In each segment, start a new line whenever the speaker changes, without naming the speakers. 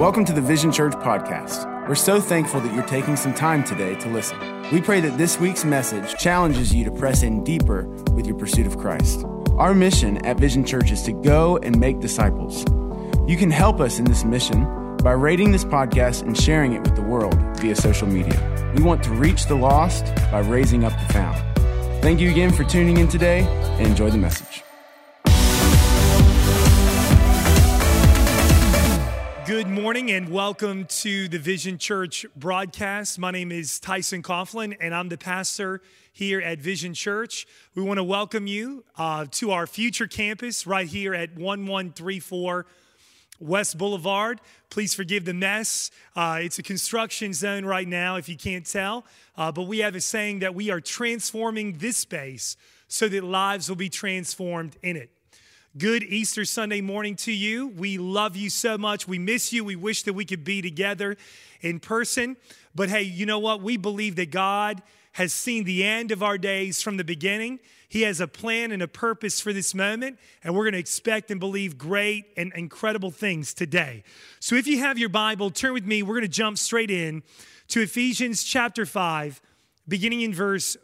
Welcome to the Vision Church podcast. We're so thankful that you're taking some time today to listen. We pray that this week's message challenges you to press in deeper with your pursuit of Christ. Our mission at Vision Church is to go and make disciples. You can help us in this mission by rating this podcast and sharing it with the world via social media. We want to reach the lost by raising up the found. Thank you again for tuning in today and enjoy the message.
Good morning and welcome to the Vision Church broadcast. My name is Tyson Coughlin and I'm the pastor here at Vision Church. We want to welcome you to our future campus right here at 1134 West Boulevard. Please forgive the mess. It's a construction zone right now if you can't tell, but we have a saying that we are transforming this space so that lives will be transformed in it. Good Easter Sunday morning to you. We love you so much. We miss you. We wish that we could be together in person. But hey, you know what? We believe that God has seen the end of our days from the beginning. He has a plan and a purpose for this moment, and we're going to expect and believe great and incredible things today. So if you have your Bible, turn with me. We're going to jump straight in to Ephesians chapter 5, beginning in verse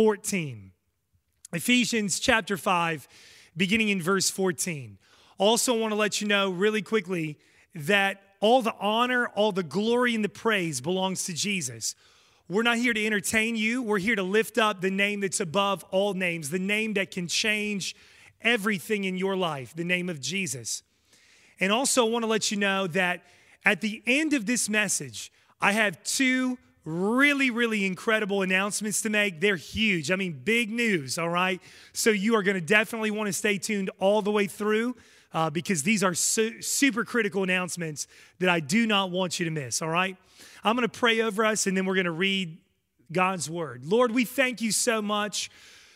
14. Ephesians chapter 5, beginning in verse 14. Also want to let you know really quickly that all the honor, all the glory, and the praise belongs to Jesus. We're not here to entertain you. We're here to lift up the name that's above all names, the name that can change everything in your life, the name of Jesus. And also want to let you know that at the end of this message, I have two really incredible announcements to make. They're huge. I mean, big news, all right? So you are going to definitely want to stay tuned all the way through because these are super critical announcements that I do not want you to miss, all right? I'm going to pray over us and then we're going to read God's word. Lord, we thank you so much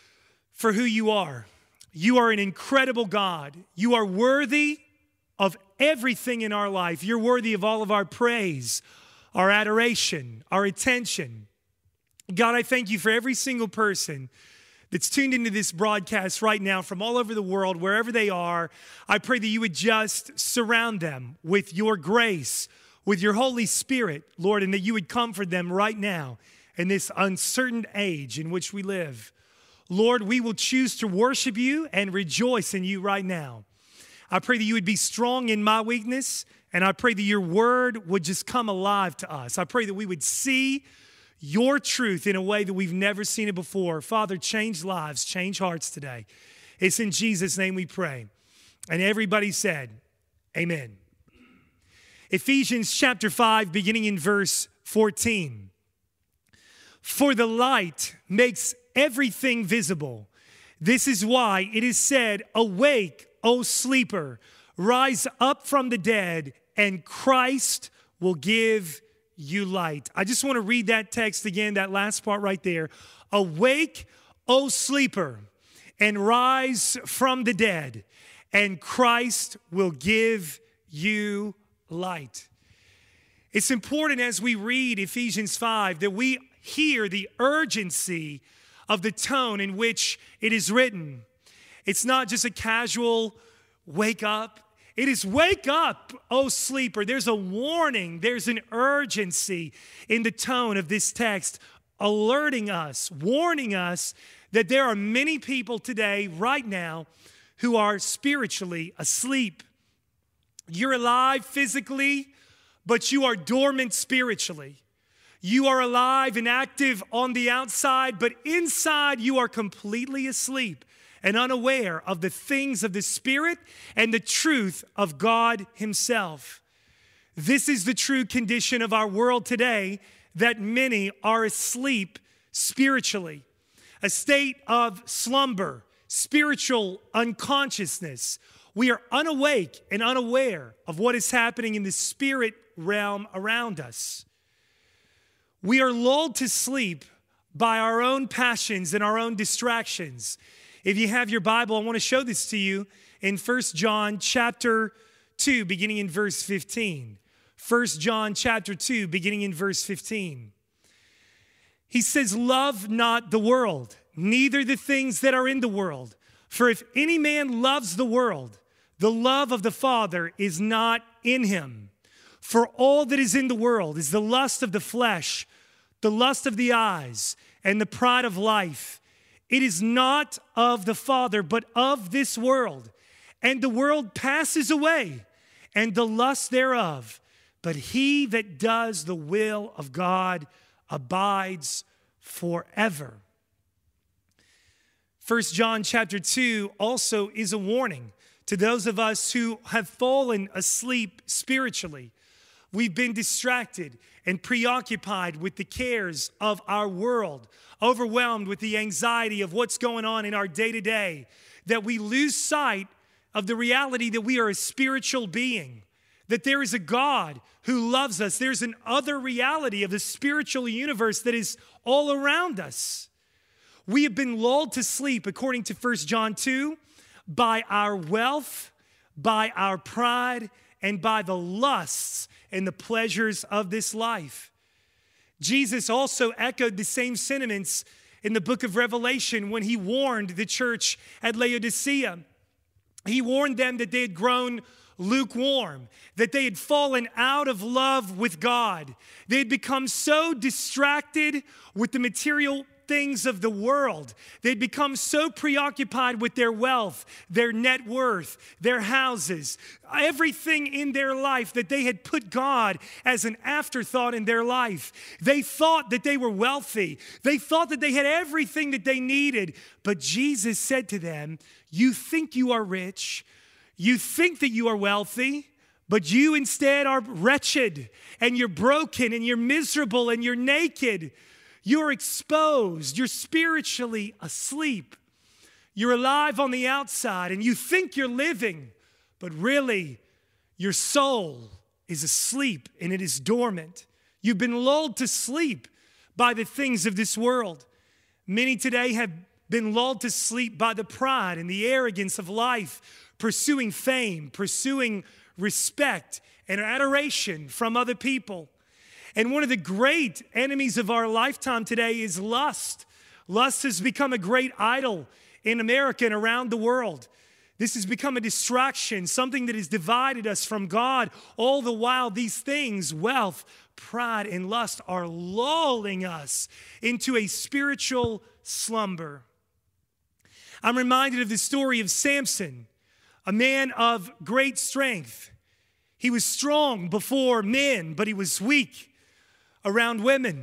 for who you are. You are an incredible God. You are worthy of everything in our life. You're worthy of all of our praise, our adoration, our attention. God, I thank you for every single person that's tuned into this broadcast right now from all over the world, wherever they are. I pray that you would just surround them with your grace, with your Holy Spirit, Lord, and that you would comfort them right now in this uncertain age in which we live. Lord, we will choose to worship you and rejoice in you right now. I pray that you would be strong in my weakness, and I pray that your word would just come alive to us. I pray that we would see your truth in a way that we've never seen it before. Father, change lives, change hearts today. It's in Jesus' name we pray. And everybody said, amen. Ephesians chapter 5, beginning in verse 14. For the light makes everything visible. This is why it is said, awake, O sleeper, rise up from the dead, and Christ will give you light. I just want to read that text again, that last part right there. Awake, O sleeper, and rise from the dead, and Christ will give you light. It's important as we read Ephesians 5 that we hear the urgency of the tone in which it is written. It's not just a casual wake up. It is wake up, O sleeper. There's a warning. There's an urgency in the tone of this text, alerting us, warning us that there are many people today, right now, who are spiritually asleep. You're alive physically, but you are dormant spiritually. You are alive and active on the outside, but inside you are completely asleep and unaware of the things of the Spirit and the truth of God Himself. This is the true condition of our world today, that many are asleep spiritually. A state of slumber, spiritual unconsciousness. We are unawake and unaware of what is happening in the spirit realm around us. We are lulled to sleep by our own passions and our own distractions. If you have your Bible, I want to show this to you in 1 John chapter 2, beginning in verse 15. 1 John chapter 2, beginning in verse 15. He says, love not the world, neither the things that are in the world. For if any man loves the world, the love of the Father is not in him. For all that is in the world is the lust of the flesh, the lust of the eyes, and the pride of life. It is not of the Father, but of this world. And the world passes away, and the lust thereof. But he that does the will of God abides forever. 1 John chapter 2 also is a warning to those of us who have fallen asleep spiritually. We've been distracted and preoccupied with the cares of our world, overwhelmed with the anxiety of what's going on in our day-to-day, that we lose sight of the reality that we are a spiritual being, that there is a God who loves us. There's an other reality of the spiritual universe that is all around us. We have been lulled to sleep, according to 1 John 2, by our wealth, by our pride, and by the lusts and the pleasures of this life. Jesus also echoed the same sentiments in the book of Revelation when he warned the church at Laodicea. He warned them that they had grown lukewarm, that they had fallen out of love with God. They had become so distracted with the material things of the world. They'd become so preoccupied with their wealth, their net worth, their houses, everything in their life, that they had put God as an afterthought in their life. They thought that they were wealthy. They thought that they had everything that they needed. But Jesus said to them, you think you are rich. You think that you are wealthy, but you instead are wretched, and you're broken, and you're miserable, and you're naked. You're exposed. You're spiritually asleep. You're alive on the outside, and you think you're living, but really, your soul is asleep, and it is dormant. You've been lulled to sleep by the things of this world. Many today have been lulled to sleep by the pride and the arrogance of life, pursuing fame, pursuing respect and adoration from other people. And one of the great enemies of our lifetime today is lust. Lust has become a great idol in America and around the world. This has become a distraction, something that has divided us from God. All the while, these things, wealth, pride, and lust, are lulling us into a spiritual slumber. I'm reminded of the story of Samson, a man of great strength. He was strong before men, but he was weak around women.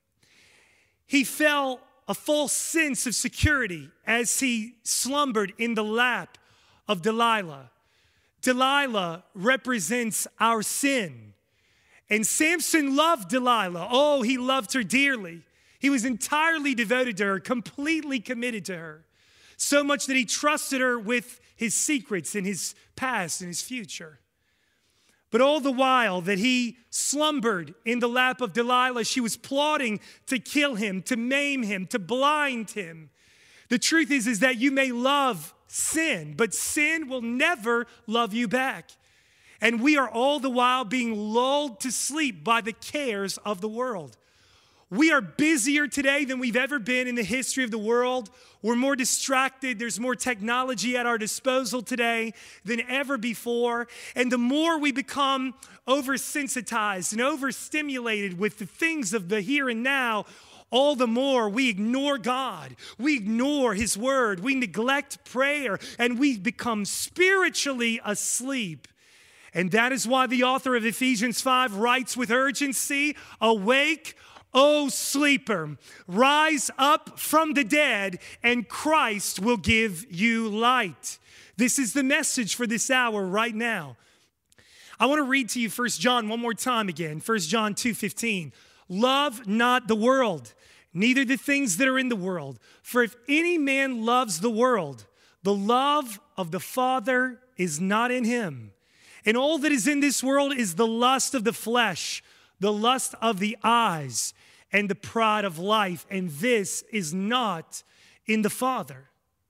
He felt a false sense of security as he slumbered in the lap of Delilah. Delilah represents our sin. And Samson loved Delilah. Oh, he loved her dearly. He was entirely devoted to her, completely committed to her. So much that he trusted her with his secrets and his past and his future. But all the while that he slumbered in the lap of Delilah, she was plotting to kill him, to maim him, to blind him. The truth is that you may love sin, but sin will never love you back. And we are all the while being lulled to sleep by the cares of the world. We are busier today than we've ever been in the history of the world. We're more distracted. There's more technology at our disposal today than ever before. And the more we become oversensitized and overstimulated with the things of the here and now, all the more we ignore God. We ignore His Word. We neglect prayer, and we become spiritually asleep. And that is why the author of Ephesians 5 writes with urgency, "Awake, O sleeper, rise up from the dead, and Christ will give you light." This is the message for this hour right now. I want to read to you 1 John one more time again. 1 John 2:15. Love not the world, neither the things that are in the world. For if any man loves the world, the love of the Father is not in him. And all that is in this world is the lust of the flesh, the lust of the eyes, and the pride of life, and this is not in the Father.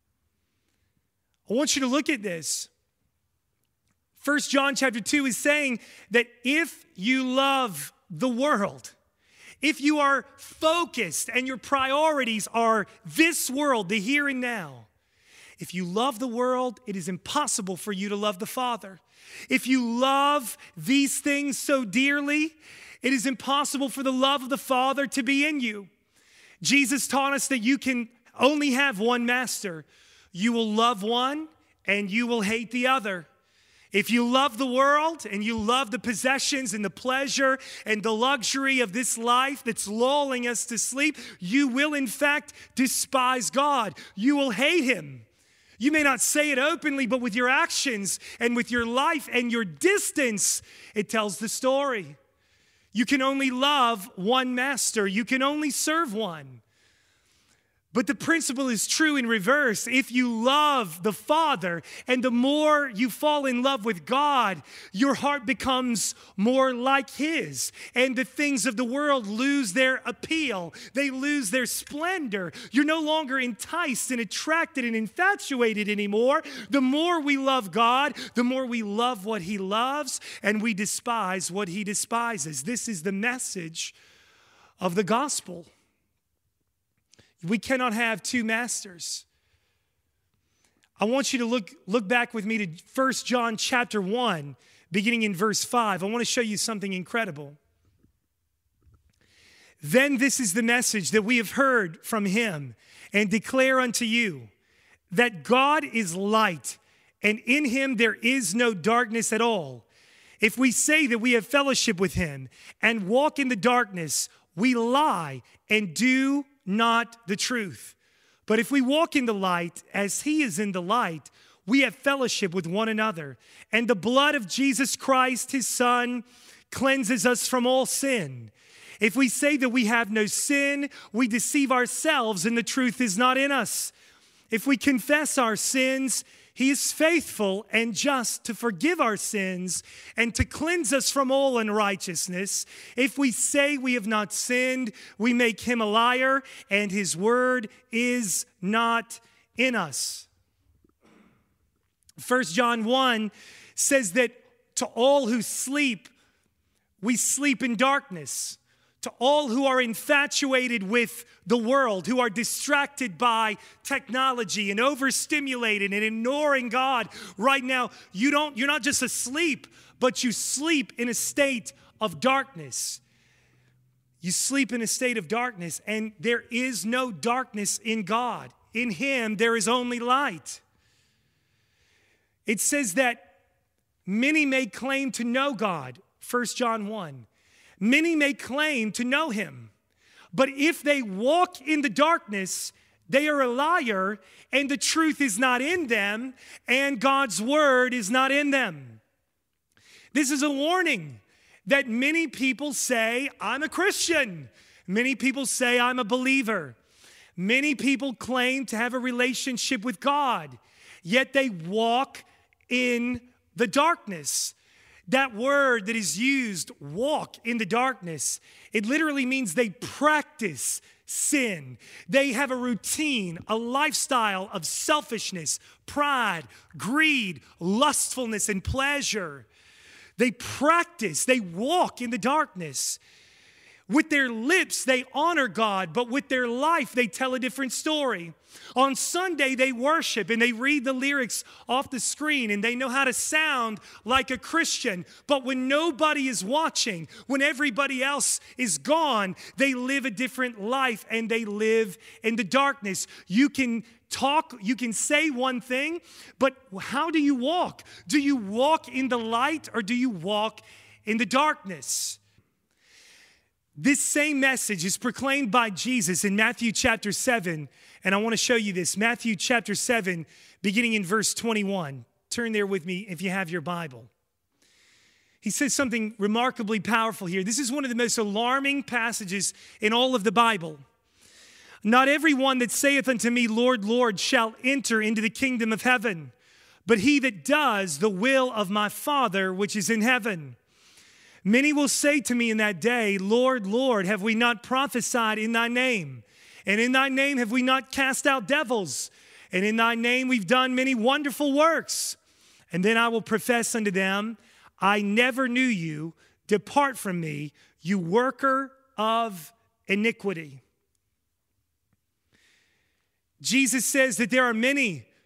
I want you to look at this. 1 John chapter 2 is saying that if you love the world, if you are focused and your priorities are this world, the here and now, If you love the world, it is impossible for you to love the Father. If you love these things so dearly, it is impossible for the love of the Father to be in you. Jesus taught us that you can only have one master. You will love one and you will hate the other. If you love the world and you love the possessions and the pleasure and the luxury of this life that's lulling us to sleep, you will in fact despise God. You will hate him. You may not say it openly, but with your actions and with your life and your distance, it tells the story. You can only love one master. You can only serve one. But the principle is true in reverse. If you love the Father and the more you fall in love with God, your heart becomes more like his. And the things of the world lose their appeal. They lose their splendor. You're no longer enticed and attracted and infatuated anymore. The more we love God, the more we love what he loves and we despise what he despises. This is the message of the gospel. We cannot have two masters. I want you to look back with me to 1 John chapter 1, beginning in verse 5. I want to show you something incredible. Then this is the message that we have heard from him and declare unto you, that God is light, and in him there is no darkness at all. If we say that we have fellowship with him and walk in the darkness, we lie and do not the truth. But if we walk in the light as he is in the light, we have fellowship with one another. And the blood of Jesus Christ, his Son, cleanses us from all sin. If we say that we have no sin, we deceive ourselves and the truth is not in us. If we confess our sins, he is faithful and just to forgive our sins and to cleanse us from all unrighteousness. If we say we have not sinned, we make him a liar, and his word is not in us. 1 John 1 says that to all who sleep, we sleep in darkness. To all who are infatuated with the world, who are distracted by technology and overstimulated and ignoring God right now, you're not just asleep, but you sleep in a state of darkness. You sleep in a state of darkness, and there is no darkness in God. In him, there is only light. It says that many may claim to know God, 1 John 1. Many may claim to know him, but if they walk in the darkness, they are a liar, and the truth is not in them, and God's word is not in them. This is a warning that many people say, I'm a Christian. Many people say, I'm a believer. Many people claim to have a relationship with God, yet they walk in the darkness. That word that is used, walk in the darkness, it literally means they practice sin. They have a routine, a lifestyle of selfishness, pride, greed, lustfulness, and pleasure. They practice, they walk in the darkness. With their lips, they honor God, but with their life, they tell a different story. On Sunday, they worship and they read the lyrics off the screen and they know how to sound like a Christian. But when nobody is watching, when everybody else is gone, they live a different life and they live in the darkness. You can talk, you can say one thing, but how do you walk? Do you walk in the light or do you walk in the darkness? This same message is proclaimed by Jesus in Matthew chapter 7, and I want to show you this. Matthew chapter 7, beginning in verse 21. Turn there with me if you have your Bible. He says something remarkably powerful here. This is one of the most alarming passages in all of the Bible. Not everyone that saith unto me, Lord, Lord, shall enter into the kingdom of heaven, but he that does the will of my Father which is in heaven. Many will say to me in that day, Lord, Lord, have we not prophesied in thy name? And in thy name have we not cast out devils? And in thy name we've done many wonderful works. And then I will profess unto them, I never knew you. Depart from me, you worker of iniquity. Jesus says that there are many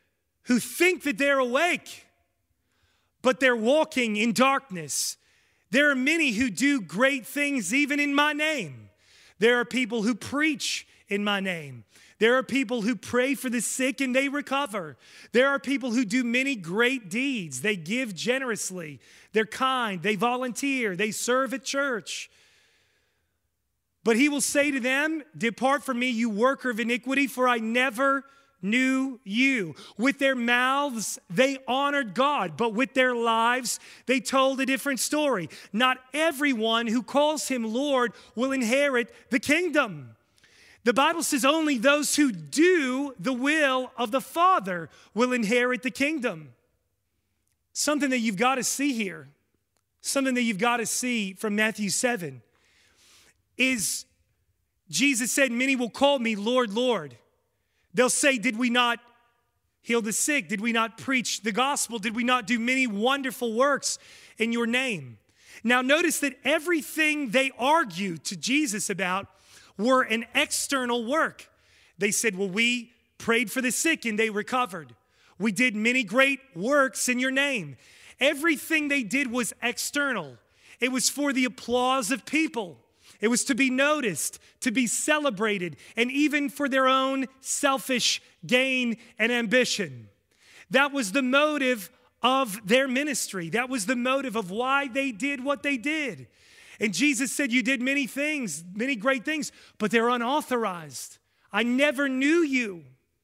who think that they're awake, but they're walking in darkness. There are many who do great things even in my name. There are people who preach in my name. There are people who pray for the sick and they recover. There are people who do many great deeds. They give generously. They're kind. They volunteer. They serve at church. But he will say to them, depart from me, you worker of iniquity, for I never knew you. With their mouths, they honored God, but with their lives, they told a different story. Not everyone who calls him Lord will inherit the kingdom. The Bible says only those who do the will of the Father will inherit the kingdom. Something that you've got to see here, something that you've got to see from Matthew 7 is Jesus said, many will call me Lord, Lord. They'll say, did we not heal the sick? Did we not preach the gospel? Did we not do many wonderful works in your name? Now notice that everything they argued to Jesus about were an external work. They said, well, we prayed for the sick and they recovered. We did many great works in your name. Everything they did was external. It was for the applause of people. It was to be noticed, to be celebrated, and even for their own selfish gain and ambition. That was the motive of their ministry. That was the motive of why they did what they did. And Jesus said, you did many things, many great things, but they're unauthorized. I never knew you.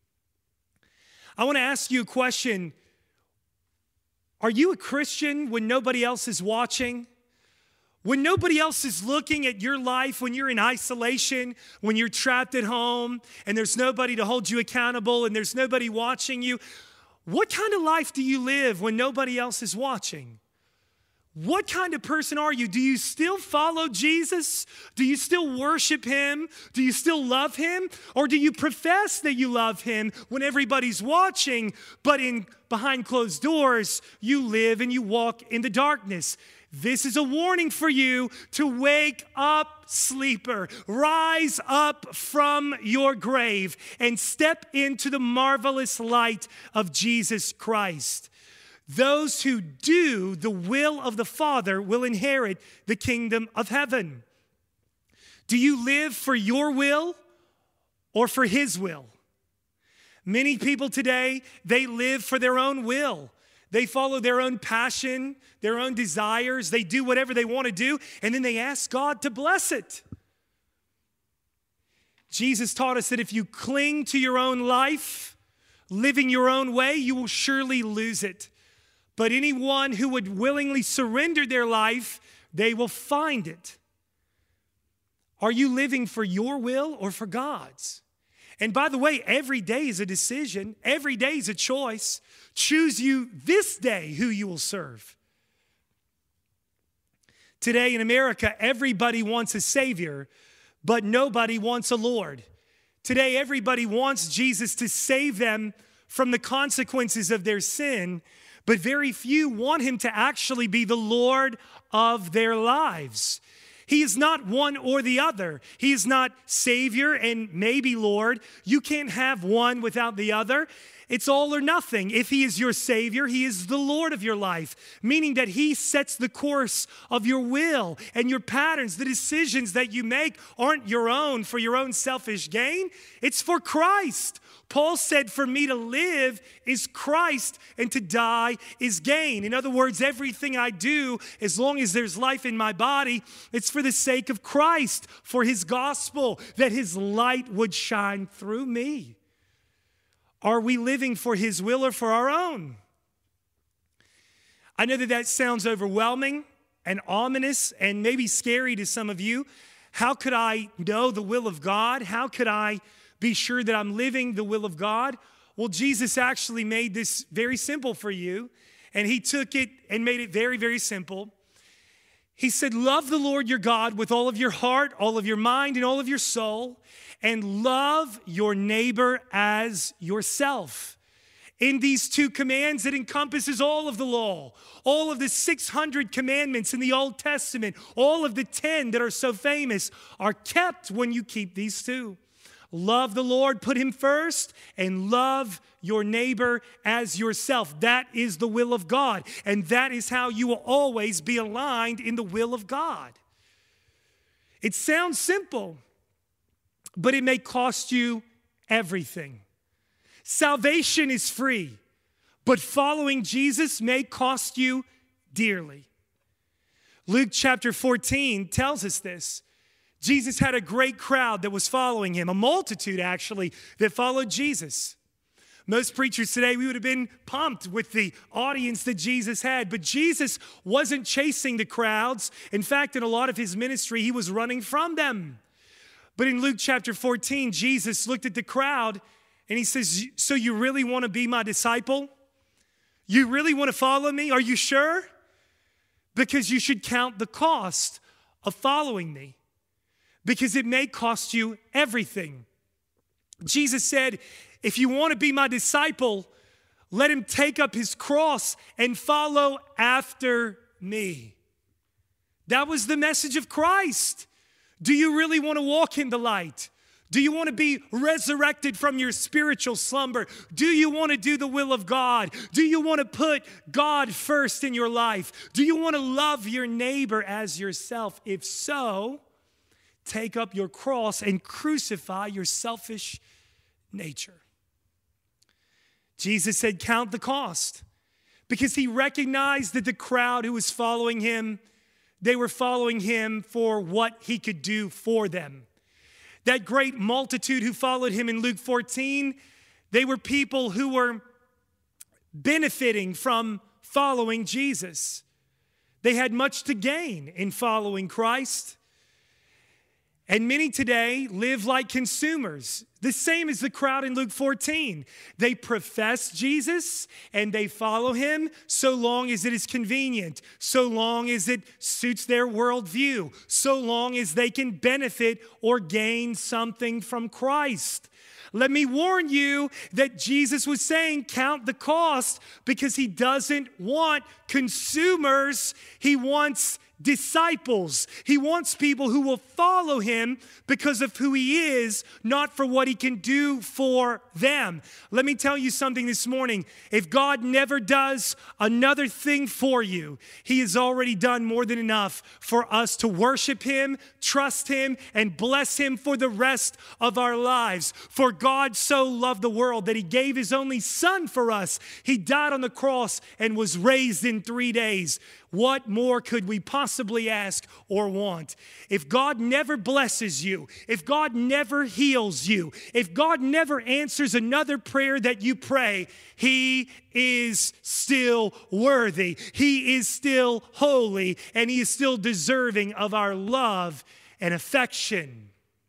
I want to ask you a question. Are you a Christian when nobody else is watching? When nobody else is looking at your life, when you're in isolation, when you're trapped at home and there's nobody to hold you accountable and there's nobody watching you, what kind of life do you live when nobody else is watching? What kind of person are you? Do you still follow Jesus? Do you still worship him? Do you still love him? Or do you profess that you love him when everybody's watching, but behind closed doors, you live and you walk in the darkness? This is a warning for you to wake up, sleeper. Rise up from your grave and step into the marvelous light of Jesus Christ. Those who do the will of the Father will inherit the kingdom of heaven. Do you live for your will or for his will? Many people today, they live for their own will. They follow their own passion, their own desires. They do whatever they want to do, and then they ask God to bless it. Jesus taught us that if you cling to your own life, living your own way, you will surely lose it. But anyone who would willingly surrender their life, they will find it. Are you living for your will or for God's? And by the way, every day is a decision. Every day is a choice. Choose you this day who you will serve. Today in America, everybody wants a Savior, but nobody wants a Lord. Today, everybody wants Jesus to save them from the consequences of their sin, but very few want him to actually be the Lord of their lives. He is not one or the other. He is not Savior and maybe Lord. You can't have one without the other. It's all or nothing. If he is your Savior, he is the Lord of your life, meaning that he sets the course of your will and your patterns. The decisions that you make aren't your own for your own selfish gain. It's for Christ. Paul said, for me to live is Christ and to die is gain. In other words, everything I do, as long as there's life in my body, it's for the sake of Christ, for his gospel, that his light would shine through me. Are we living for his will or for our own? I know that sounds overwhelming and ominous and maybe scary to some of you. How could I know the will of God? How could I be sure that I'm living the will of God? Well, Jesus actually made this very simple for you, and he took it and made it very, very simple. He said, love the Lord your God with all of your heart, all of your mind, and all of your soul, and love your neighbor as yourself. In these two commands, it encompasses all of the law, all of the 600 commandments in the Old Testament, all of the 10 that are so famous are kept when you keep these two. Love the Lord, put him first, and love your neighbor as yourself. That is the will of God. And that is how you will always be aligned in the will of God. It sounds simple, but it may cost you everything. Salvation is free, but following Jesus may cost you dearly. Luke chapter 14 tells us this. Jesus had a great crowd that was following him, a multitude actually that followed Jesus. Most preachers today, we would have been pumped with the audience that Jesus had, but Jesus wasn't chasing the crowds. In fact, in a lot of his ministry, he was running from them. But in Luke chapter 14, Jesus looked at the crowd and he says, so you really want to be my disciple? You really want to follow me? Are you sure? Because you should count the cost of following me, because it may cost you everything. Jesus said, if you want to be my disciple, let him take up his cross and follow after me. That was the message of Christ. Do you really want to walk in the light? Do you want to be resurrected from your spiritual slumber? Do you want to do the will of God? Do you want to put God first in your life? Do you want to love your neighbor as yourself? If so, take up your cross and crucify your selfish nature. Jesus said, count the cost, because he recognized that the crowd who was following him, they were following him for what he could do for them. That great multitude who followed him in Luke 14, they were people who were benefiting from following Jesus. They had much to gain in following Christ. And many today live like consumers, the same as the crowd in Luke 14. They profess Jesus and they follow him so long as it is convenient, so long as it suits their worldview, so long as they can benefit or gain something from Christ. Let me warn you that Jesus was saying, count the cost, because he doesn't want consumers, he wants disciples. He wants people who will follow him because of who he is, not for what he can do for them. Let me tell you something this morning. If God never does another thing for you, he has already done more than enough for us to worship him, trust him, and bless him for the rest of our lives. For God so loved the world that he gave his only son for us. He died on the cross and was raised in 3 days. What more could we possibly ask or want? If God never blesses you, if God never heals you, if God never answers another prayer that you pray, he is still worthy. He is still holy, and he is still deserving of our love and affection.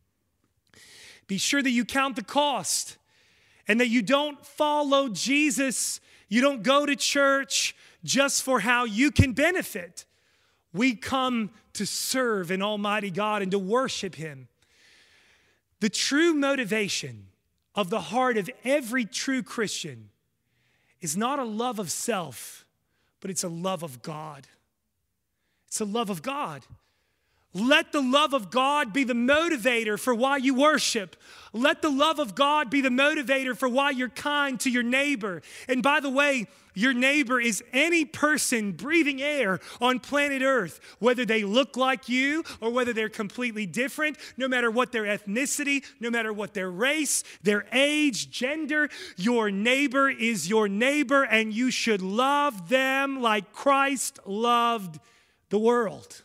Be sure that you count the cost and that you don't follow Jesus. You don't go to church just for how you can benefit. We come to serve an almighty God and to worship him. The true motivation of the heart of every true Christian is not a love of self, but it's a love of God. It's a love of God. Let the love of God be the motivator for why you worship. Let the love of God be the motivator for why you're kind to your neighbor. And by the way, your neighbor is any person breathing air on planet Earth, whether they look like you or whether they're completely different, no matter what their ethnicity, no matter what their race, their age, gender. Your neighbor is your neighbor, and you should love them like Christ loved the world.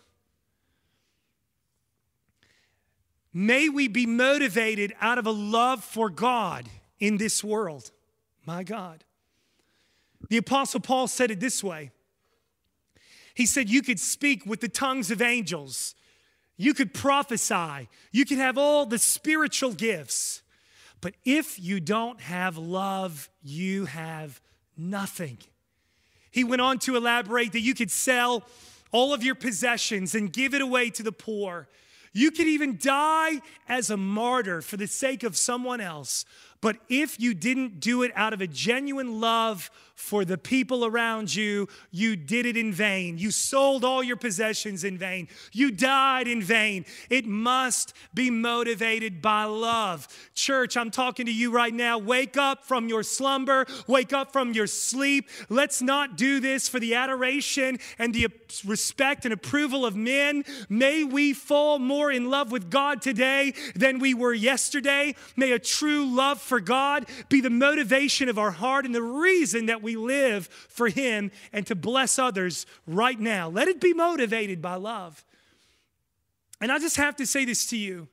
May we be motivated out of a love for God in this world. My God. The Apostle Paul said it this way. He said you could speak with the tongues of angels. You could prophesy. You could have all the spiritual gifts. But if you don't have love, you have nothing. He went on to elaborate that you could sell all of your possessions and give it away to the poor. You could even die as a martyr for the sake of someone else. But if you didn't do it out of a genuine love for the people around you, you did it in vain. You sold all your possessions in vain. You died in vain. It must be motivated by love. Church, I'm talking to you right now. Wake up from your slumber. Wake up from your sleep. Let's not do this for the adoration and the respect and approval of men. May we fall more in love with God today than we were yesterday. May a true love for God be the motivation of our heart and the reason that we live for Him and to bless others right now. Let it be motivated by love. And I just have to say this to you.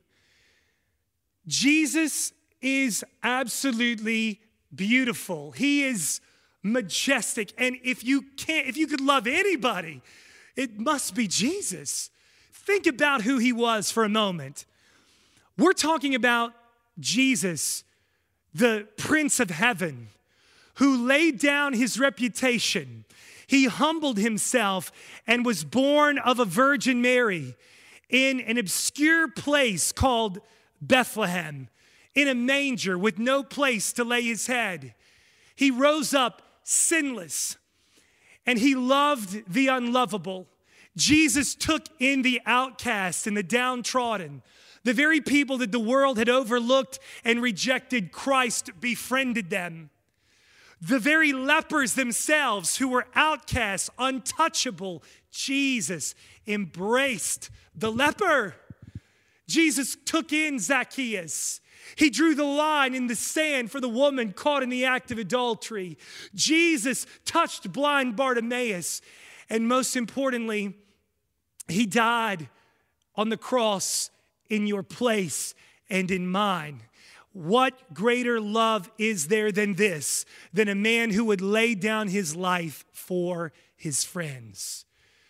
Jesus is absolutely beautiful. He is majestic. And if you could love anybody, it must be Jesus. Think about who He was for a moment. We're talking about Jesus, the Prince of Heaven, who laid down His reputation. He humbled Himself and was born of a Virgin Mary in an obscure place called Bethlehem, in a manger with no place to lay His head. He rose up sinless, and He loved the unlovable. Jesus took in the outcast and the downtrodden. The very people that the world had overlooked and rejected, Christ befriended them. The very lepers themselves who were outcasts, untouchable, Jesus embraced the leper. Jesus took in Zacchaeus. He drew the line in the sand for the woman caught in the act of adultery. Jesus touched blind Bartimaeus. And most importantly, He died on the cross in your place and in mine. What greater love is there than this, than a man who would lay down his life for his friends?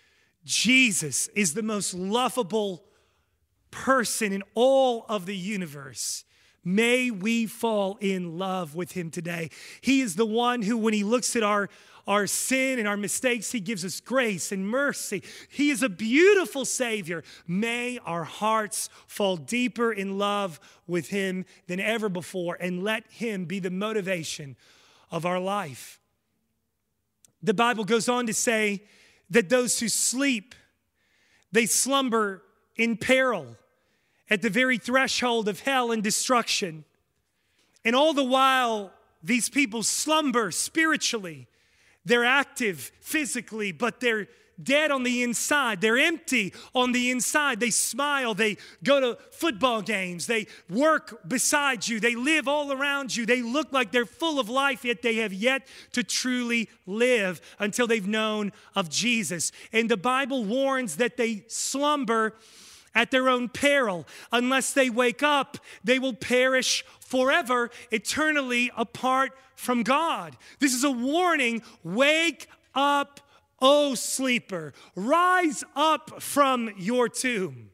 Jesus is the most lovable person in all of the universe. May we fall in love with Him today. He is the one who, when He looks at our sin and our mistakes, He gives us grace and mercy. He is a beautiful Savior. May our hearts fall deeper in love with Him than ever before, and let Him be the motivation of our life. The Bible goes on to say that those who sleep, they slumber in peril at the very threshold of hell and destruction. And all the while, these people slumber spiritually. They're active physically, but they're dead on the inside. They're empty on the inside. They smile. They go to football games. They work beside you. They live all around you. They look like they're full of life, yet they have yet to truly live until they've known of Jesus. And the Bible warns that they slumber at their own peril. Unless they wake up, they will perish forever, eternally apart from God. This is a warning. Wake up, O sleeper. Rise up from your tomb.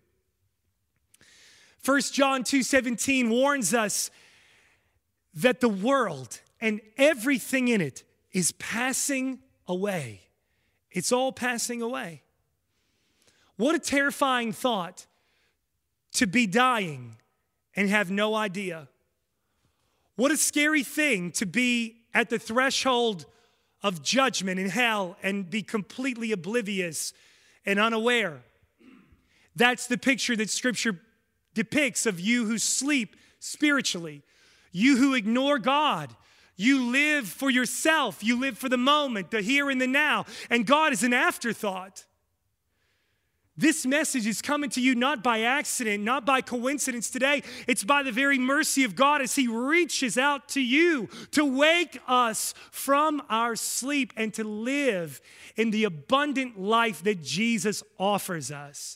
1 John 2:17 warns us that the world and everything in it is passing away. It's all passing away. What a terrifying thought, to be dying and have no idea. What a scary thing to be at the threshold of judgment in hell and be completely oblivious and unaware. That's the picture that Scripture depicts of you who sleep spiritually, you who ignore God. You live for yourself. You live for the moment, the here and the now, and God is an afterthought. This message is coming to you not by accident, not by coincidence today. It's by the very mercy of God as He reaches out to you to wake us from our sleep and to live in the abundant life that Jesus offers us.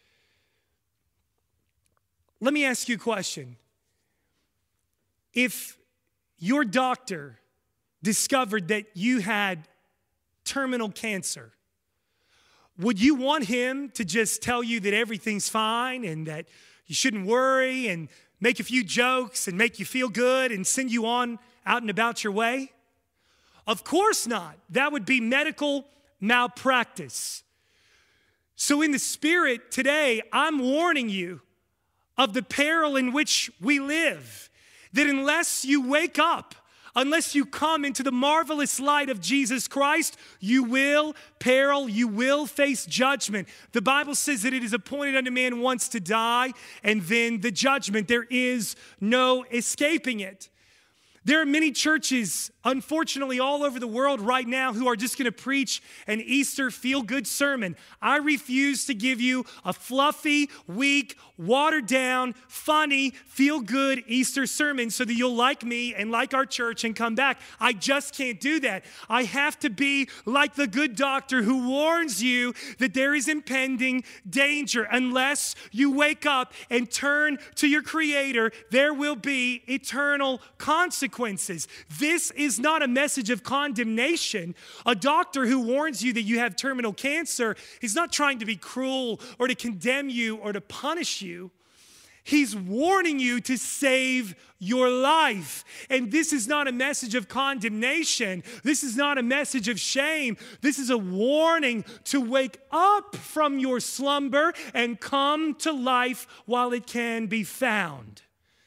Let me ask you a question. If your doctor discovered that you had terminal cancer, would you want him to just tell you that everything's fine and that you shouldn't worry and make a few jokes and make you feel good and send you on out and about your way? Of course not. That would be medical malpractice. So in the Spirit today, I'm warning you of the peril in which we live, that unless you wake up, unless you come into the marvelous light of Jesus Christ, you will peril, you will face judgment. The Bible says that it is appointed unto man once to die, and then the judgment. There is no escaping it. There are many churches, unfortunately, all over the world right now who are just going to preach an Easter feel-good sermon. I refuse to give you a fluffy, weak, watered-down, funny, feel-good Easter sermon so that you'll like me and like our church and come back. I just can't do that. I have to be like the good doctor who warns you that there is impending danger. Unless you wake up and turn to your Creator, there will be eternal consequences. This is not a message of condemnation. A doctor who warns you that you have terminal cancer is not trying to be cruel or to condemn you or to punish you. He's warning you to save your life. And this is not a message of condemnation. This is not a message of shame. This is a warning to wake up from your slumber and come to life while it can be found.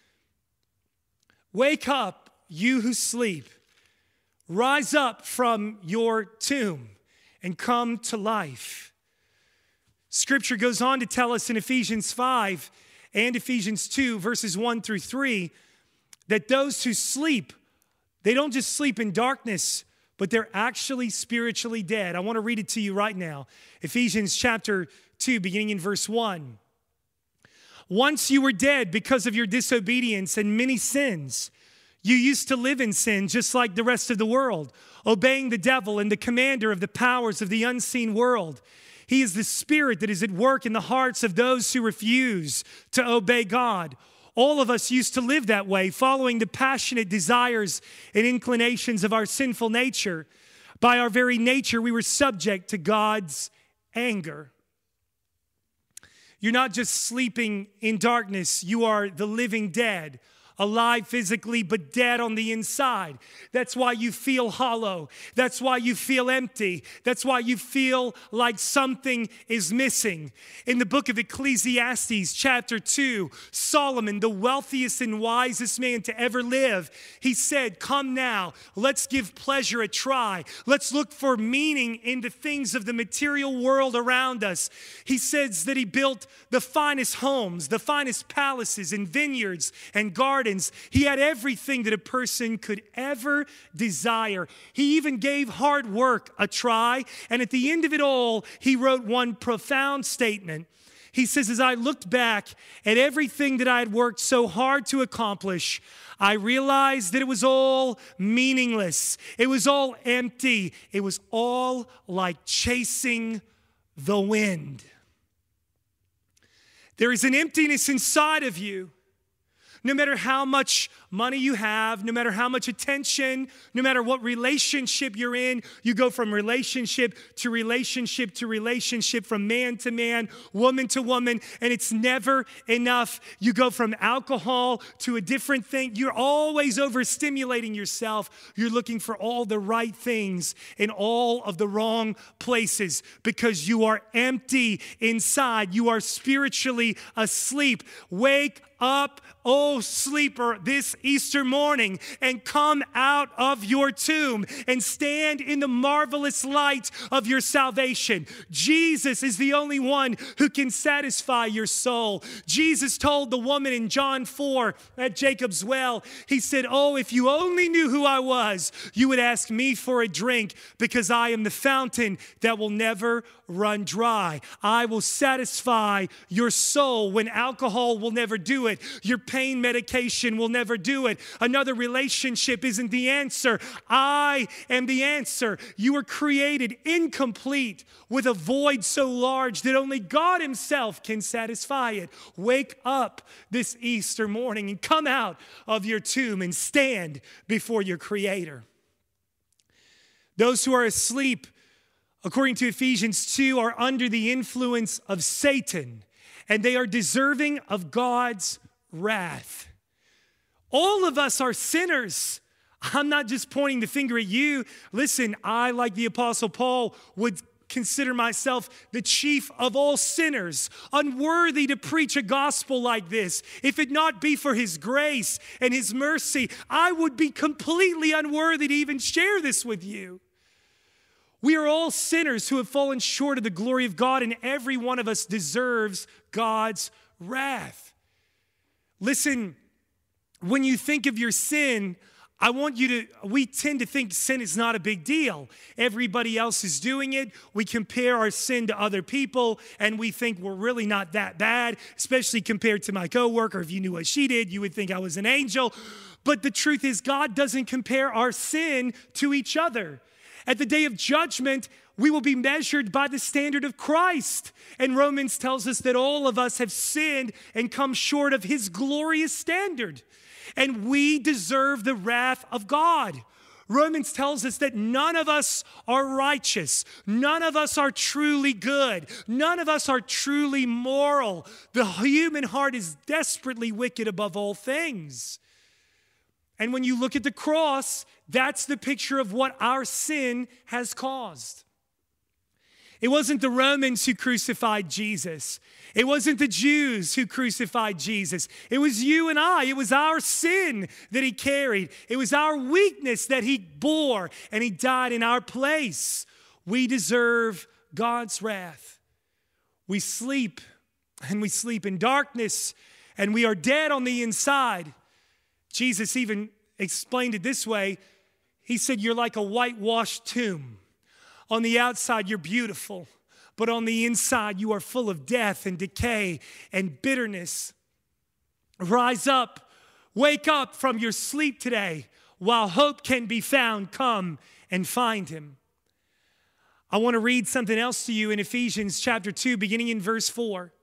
Wake up, you who sleep. Rise up from your tomb and come to life. Scripture goes on to tell us in Ephesians 5 and Ephesians 2, verses 1 through 3, that those who sleep, they don't just sleep in darkness, but they're actually spiritually dead. I want to read it to you right now. Ephesians chapter 2, beginning in verse 1. Once you were dead because of your disobedience and many sins. You used to live in sin just like the rest of the world, obeying the devil and the commander of the powers of the unseen world. He is the spirit that is at work in the hearts of those who refuse to obey God. All of us used to live that way, following the passionate desires and inclinations of our sinful nature. By our very nature, we were subject to God's anger. You're not just sleeping in darkness, you are the living dead. Alive physically, but dead on the inside. That's why you feel hollow. That's why you feel empty. That's why you feel like something is missing. In the book of Ecclesiastes, chapter 2, Solomon, the wealthiest and wisest man to ever live, he said, "Come now, let's give pleasure a try. Let's look for meaning in the things of the material world around us." He says that he built the finest homes, the finest palaces and vineyards and gardens. He had everything that a person could ever desire. He even gave hard work a try. And at the end of it all, he wrote one profound statement. He says, as I looked back at everything that I had worked so hard to accomplish, I realized that it was all meaningless. It was all empty. It was all like chasing the wind. There is an emptiness inside of you. No matter how much money you have, no matter how much attention, no matter what relationship you're in, you go from relationship to relationship to relationship, from man to man, woman to woman, and it's never enough. You go from alcohol to a different thing. You're always overstimulating yourself. You're looking for all the right things in all of the wrong places because you are empty inside. You are spiritually asleep. Wake up, oh sleeper, this Easter morning and come out of your tomb and stand in the marvelous light of your salvation. Jesus is the only one who can satisfy your soul. Jesus told the woman in John 4 at Jacob's well, he said, "Oh, if you only knew who I was, you would ask me for a drink because I am the fountain that will never run dry. I will satisfy your soul when alcohol will never do it. Your pain medication will never do it. Another relationship isn't the answer. I am the answer. You were created incomplete with a void so large that only God himself can satisfy it. Wake up this Easter morning and come out of your tomb and stand before your Creator. Those who are asleep, according to Ephesians 2, are under the influence of Satan, and they are deserving of God's wrath. All of us are sinners. I'm not just pointing the finger at you. Listen, I, like the Apostle Paul, would consider myself the chief of all sinners, unworthy to preach a gospel like this. If it not be for his grace and his mercy, I would be completely unworthy to even share this with you. We are all sinners who have fallen short of the glory of God, and every one of us deserves God's wrath. Listen, when you think of your sin, we tend to think sin is not a big deal. Everybody else is doing it. We compare our sin to other people, and we think we're really not that bad, especially compared to my coworker. If you knew what she did, you would think I was an angel. But the truth is, God doesn't compare our sin to each other. At the day of judgment, we will be measured by the standard of Christ. And Romans tells us that all of us have sinned and come short of his glorious standard. And we deserve the wrath of God. Romans tells us that none of us are righteous. None of us are truly good. None of us are truly moral. The human heart is desperately wicked above all things. And when you look at the cross, that's the picture of what our sin has caused. It wasn't the Romans who crucified Jesus. It wasn't the Jews who crucified Jesus. It was you and I. It was our sin that he carried. It was our weakness that he bore, and he died in our place. We deserve God's wrath. We sleep, and we sleep in darkness, and we are dead on the inside. Jesus even explained it this way. He said, you're like a whitewashed tomb. On the outside, you're beautiful, but on the inside, you are full of death and decay and bitterness. Rise up, wake up from your sleep today. While hope can be found, come and find him. I want to read something else to you in Ephesians chapter 2, beginning in verse 4.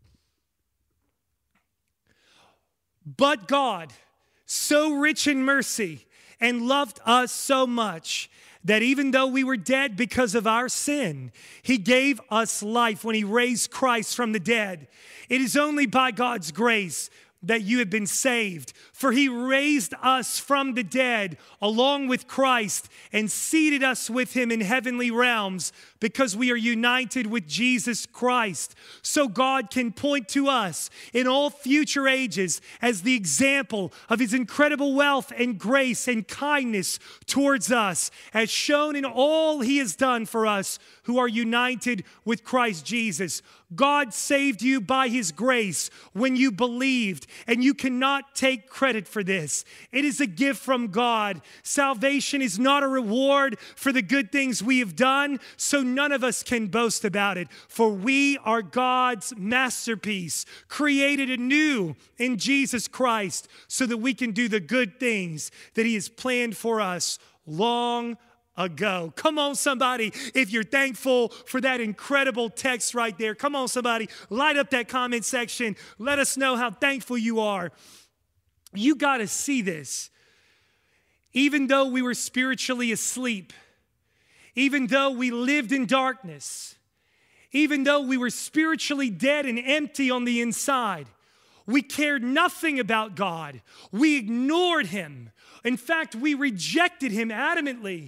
But God, so rich in mercy, and loved us so much that even though we were dead because of our sin, he gave us life when he raised Christ from the dead. It is only by God's grace that you have been saved. For he raised us from the dead along with Christ and seated us with him in heavenly realms because we are united with Jesus Christ. So God can point to us in all future ages as the example of his incredible wealth and grace and kindness towards us, as shown in all he has done for us who are united with Christ Jesus. God saved you by his grace when you believed, and you cannot take credit for this. It is a gift from God. Salvation is not a reward for the good things we have done, so none of us can boast about it. For we are God's masterpiece, created anew in Jesus Christ, so that we can do the good things that he has planned for us long ago. Come on, somebody, if you're thankful for that incredible text right there. Come on, somebody, light up that comment section. Let us know how thankful you are. You got to see this. Even though we were spiritually asleep, even though we lived in darkness, even though we were spiritually dead and empty on the inside, we cared nothing about God. We ignored him. In fact, we rejected him adamantly.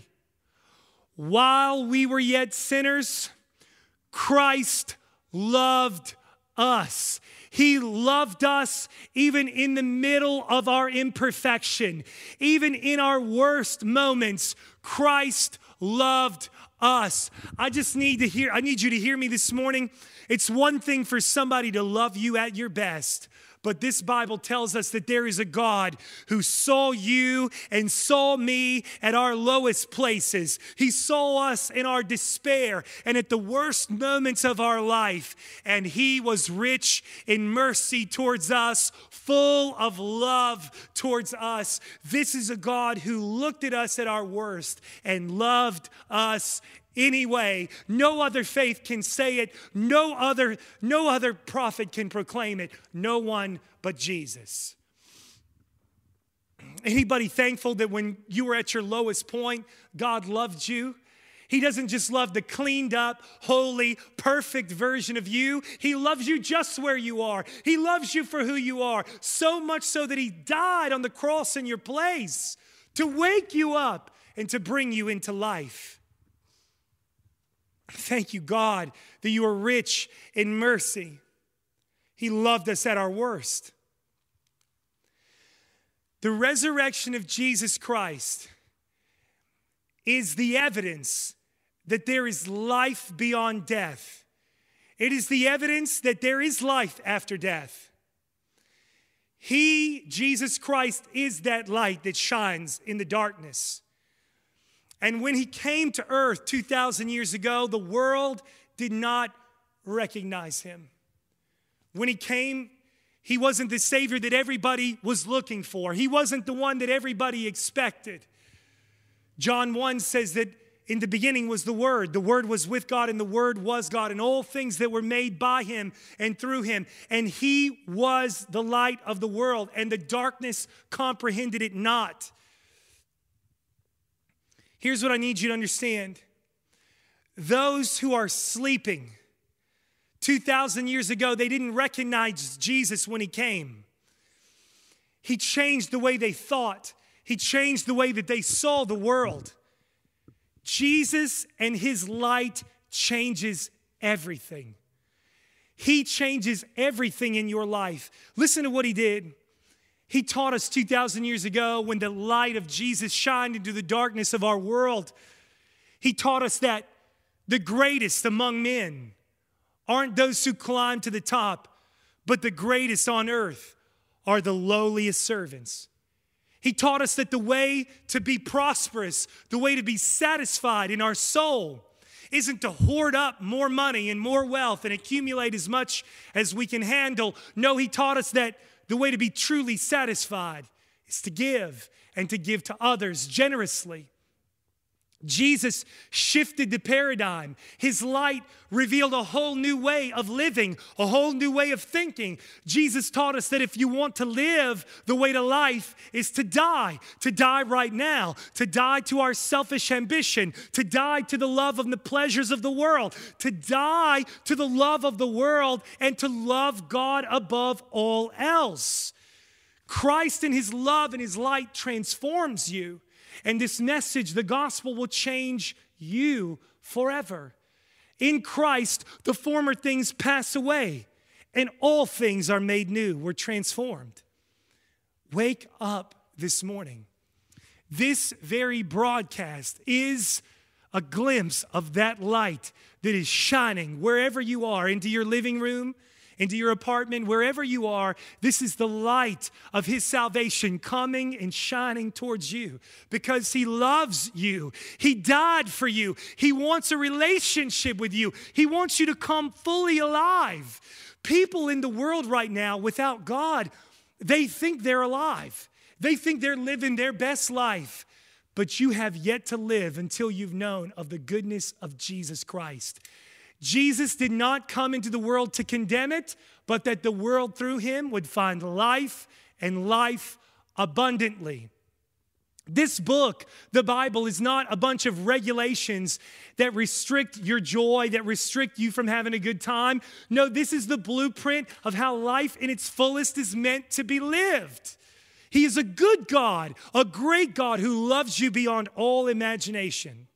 While we were yet sinners, Christ loved us. He loved us even in the middle of our imperfection. Even in our worst moments, Christ loved us. I need you to hear me this morning. It's one thing for somebody to love you at your best, but this Bible tells us that there is a God who saw you and saw me at our lowest places. He saw us in our despair and at the worst moments of our life. And he was rich in mercy towards us, full of love towards us. This is a God who looked at us at our worst and loved us anyway. No other faith can say it. No other prophet can proclaim it. No one but Jesus. Anybody thankful that when you were at your lowest point, God loved you? He doesn't just love the cleaned up, holy, perfect version of you. He loves you just where you are. He loves you for who you are. So much so that he died on the cross in your place to wake you up and to bring you into life. Thank you, God, that you are rich in mercy. He loved us at our worst. The resurrection of Jesus Christ is the evidence that there is life beyond death. It is the evidence that there is life after death. He, Jesus Christ, is that light that shines in the darkness. And when he came to earth 2,000 years ago, the world did not recognize him. When he came, he wasn't the Savior that everybody was looking for. He wasn't the one that everybody expected. John 1 says that in the beginning was the Word. The Word was with God, and the Word was God, and all things that were made by him and through him. And he was the light of the world, and the darkness comprehended it not. Here's what I need you to understand. Those who are sleeping, 2,000 years ago, they didn't recognize Jesus when he came. He changed the way they thought. He changed the way that they saw the world. Jesus and his light changes everything. He changes everything in your life. Listen to what he did. He taught us 2,000 years ago when the light of Jesus shined into the darkness of our world. He taught us that the greatest among men aren't those who climb to the top, but the greatest on earth are the lowliest servants. He taught us that the way to be prosperous, the way to be satisfied in our soul, isn't to hoard up more money and more wealth and accumulate as much as we can handle. No, he taught us that the way to be truly satisfied is to give and to give to others generously. Jesus shifted the paradigm. His light revealed a whole new way of living, a whole new way of thinking. Jesus taught us that if you want to live, the way to life is to die right now, to die to our selfish ambition, to die to the love and the pleasures of the world, to die to the love of the world, and to love God above all else. Christ and his love and his light transforms you. And this message, the gospel, will change you forever. In Christ, the former things pass away, and all things are made new. We're transformed. Wake up this morning. This very broadcast is a glimpse of that light that is shining wherever you are, into your living room, into your apartment, wherever you are. This is the light of his salvation coming and shining towards you because he loves you. He died for you. He wants a relationship with you. He wants you to come fully alive. People in the world right now without God, they think they're alive. They think they're living their best life. But you have yet to live until you've known of the goodness of Jesus Christ. Jesus did not come into the world to condemn it, but that the world through him would find life and life abundantly. This book, the Bible, is not a bunch of regulations that restrict your joy, that restrict you from having a good time. No, this is the blueprint of how life in its fullest is meant to be lived. He is a good God, a great God who loves you beyond all imagination.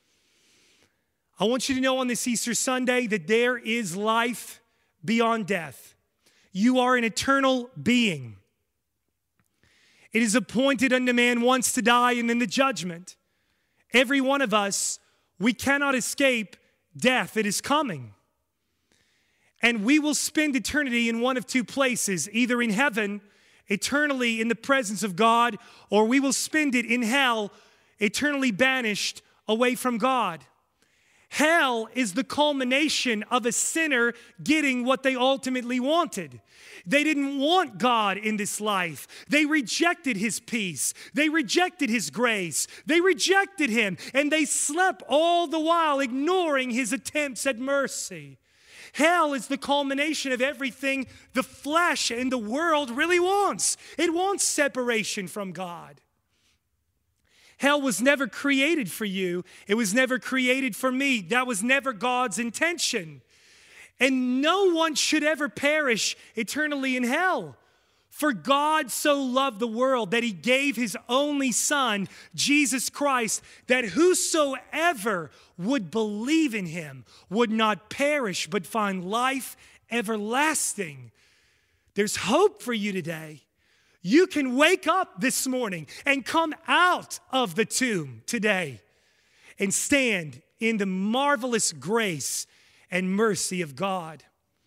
I want you to know on this Easter Sunday that there is life beyond death. You are an eternal being. It is appointed unto man once to die and then the judgment. Every one of us, we cannot escape death. It is coming. And we will spend eternity in one of two places, either in heaven, eternally in the presence of God, or we will spend it in hell, eternally banished away from God. Hell is the culmination of a sinner getting what they ultimately wanted. They didn't want God in this life. They rejected his peace. They rejected his grace. They rejected him, and they slept all the while, ignoring his attempts at mercy. Hell is the culmination of everything the flesh and the world really wants. It wants separation from God. Hell was never created for you. It was never created for me. That was never God's intention. And no one should ever perish eternally in hell. For God so loved the world that he gave his only Son, Jesus Christ, that whosoever would believe in him would not perish but find life everlasting. There's hope for you today. You can wake up this morning and come out of the tomb today and stand in the marvelous grace and mercy of God.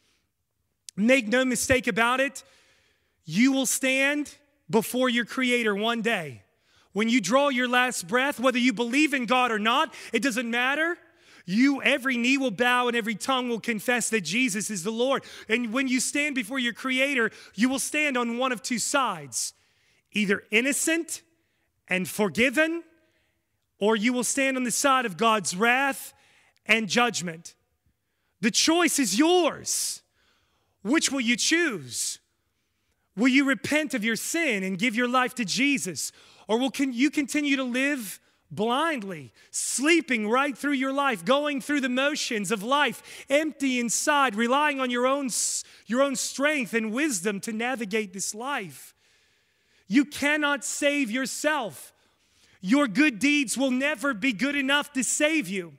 Make no mistake about it, you will stand before your Creator one day. When you draw your last breath, whether you believe in God or not, it doesn't matter. Every knee will bow and every tongue will confess that Jesus is the Lord. And when you stand before your Creator, you will stand on one of two sides, either innocent and forgiven, or you will stand on the side of God's wrath and judgment. The choice is yours. Which will you choose? Will you repent of your sin and give your life to Jesus? Or will you continue to live blindly, sleeping right through your life, going through the motions of life, empty inside, relying on your own strength and wisdom to navigate this life? You cannot save yourself. Your good deeds will never be good enough to save you.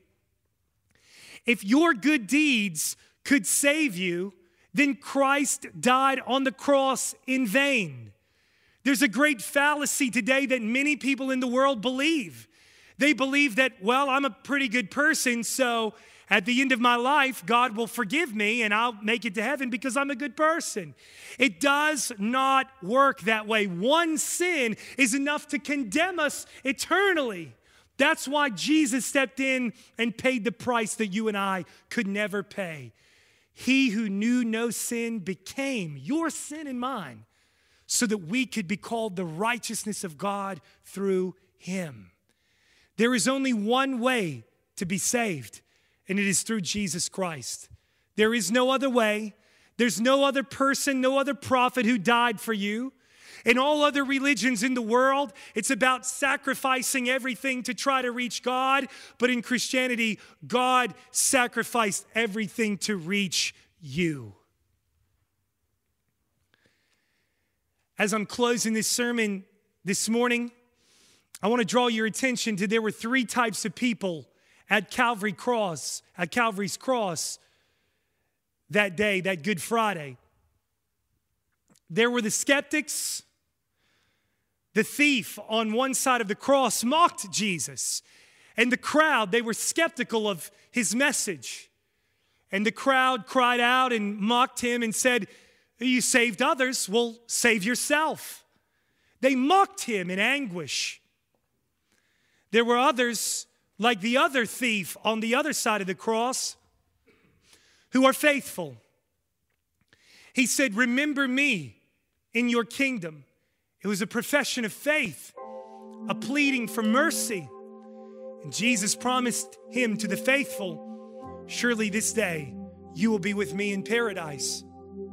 If your good deeds could save you, then Christ died on the cross in vain. There's a great fallacy today that many people in the world believe. They believe that, well, I'm a pretty good person, so at the end of my life, God will forgive me and I'll make it to heaven because I'm a good person. It does not work that way. One sin is enough to condemn us eternally. That's why Jesus stepped in and paid the price that you and I could never pay. He who knew no sin became your sin and mine so that we could be called the righteousness of God through him. There is only one way to be saved, and it is through Jesus Christ. There is no other way. There's no other person, no other prophet who died for you. In all other religions in the world, it's about sacrificing everything to try to reach God. But in Christianity, God sacrificed everything to reach you. As I'm closing this sermon this morning, I want to draw your attention to there were three types of people at Calvary's cross that day, that Good Friday. There were the skeptics. The thief on one side of the cross mocked Jesus. And the crowd, they were skeptical of his message. And the crowd cried out and mocked him and said, "You saved others, well, save yourself." They mocked him in anguish. There were others, like the other thief on the other side of the cross, who are faithful. He said, "Remember me in your kingdom." It was a profession of faith, a pleading for mercy. And Jesus promised him to the faithful, "Surely this day you will be with me in paradise."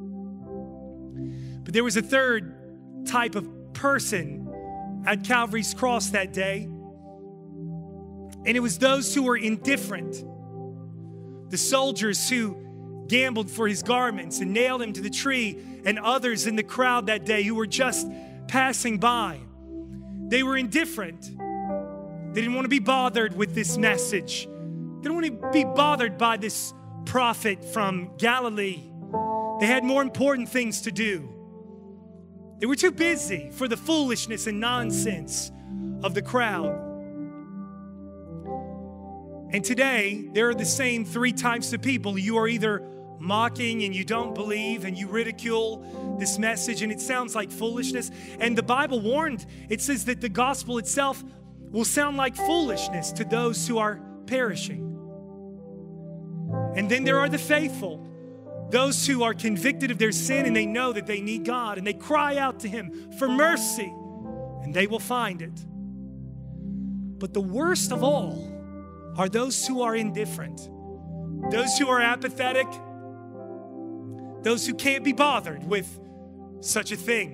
But there was a third type of person at Calvary's cross that day. And it was those who were indifferent. The soldiers who gambled for his garments and nailed him to the tree, and others in the crowd that day who were just passing by. They were indifferent. They didn't want to be bothered with this message. They didn't want to be bothered by this prophet from Galilee. They had more important things to do. They were too busy for the foolishness and nonsense of the crowd. And today, there are the same three types of people. You are either mocking and you don't believe and you ridicule this message and it sounds like foolishness. And the Bible warned, it says that the gospel itself will sound like foolishness to those who are perishing. And then there are the faithful, those who are convicted of their sin and they know that they need God and they cry out to him for mercy and they will find it. But the worst of all are those who are indifferent, those who are apathetic, those who can't be bothered with such a thing.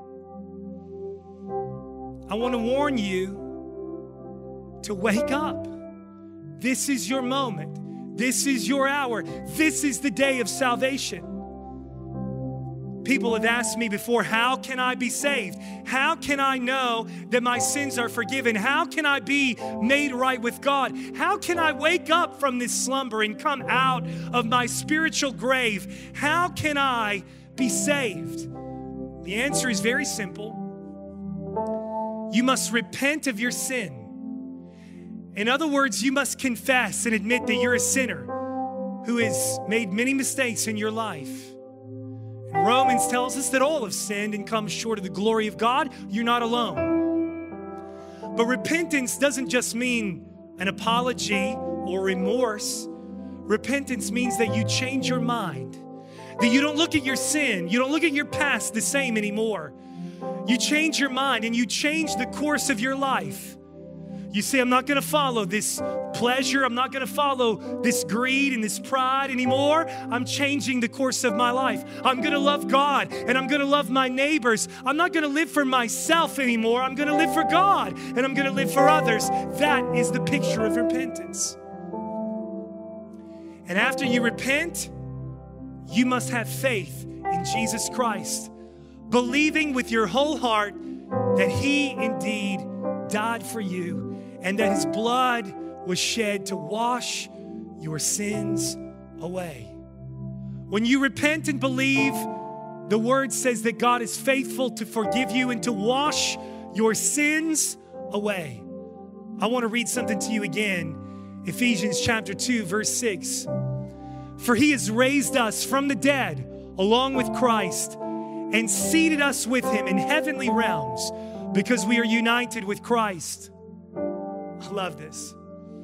I want to warn you to wake up. This is your moment. This is your hour. This is the day of salvation. People have asked me before, how can I be saved? How can I know that my sins are forgiven? How can I be made right with God? How can I wake up from this slumber and come out of my spiritual grave? How can I be saved? The answer is very simple. You must repent of your sin. In other words, you must confess and admit that you're a sinner who has made many mistakes in your life. Romans tells us that all have sinned and come short of the glory of God. You're not alone. But repentance doesn't just mean an apology or remorse. Repentance means that you change your mind, that you don't look at your sin, you don't look at your past the same anymore. You change your mind and you change the course of your life. You say, I'm not going to follow this pleasure. I'm not going to follow this greed and this pride anymore. I'm changing the course of my life. I'm going to love God and I'm going to love my neighbors. I'm not going to live for myself anymore. I'm going to live for God and I'm going to live for others. That is the picture of repentance. And after you repent, you must have faith in Jesus Christ, believing with your whole heart that He indeed died for you and that His blood was shed to wash your sins away. When you repent and believe, the Word says that God is faithful to forgive you and to wash your sins away. I want to read something to you again. Ephesians chapter 2, verse 6. For He has raised us from the dead along with Christ and seated us with Him in heavenly realms because we are united with Christ. I love this.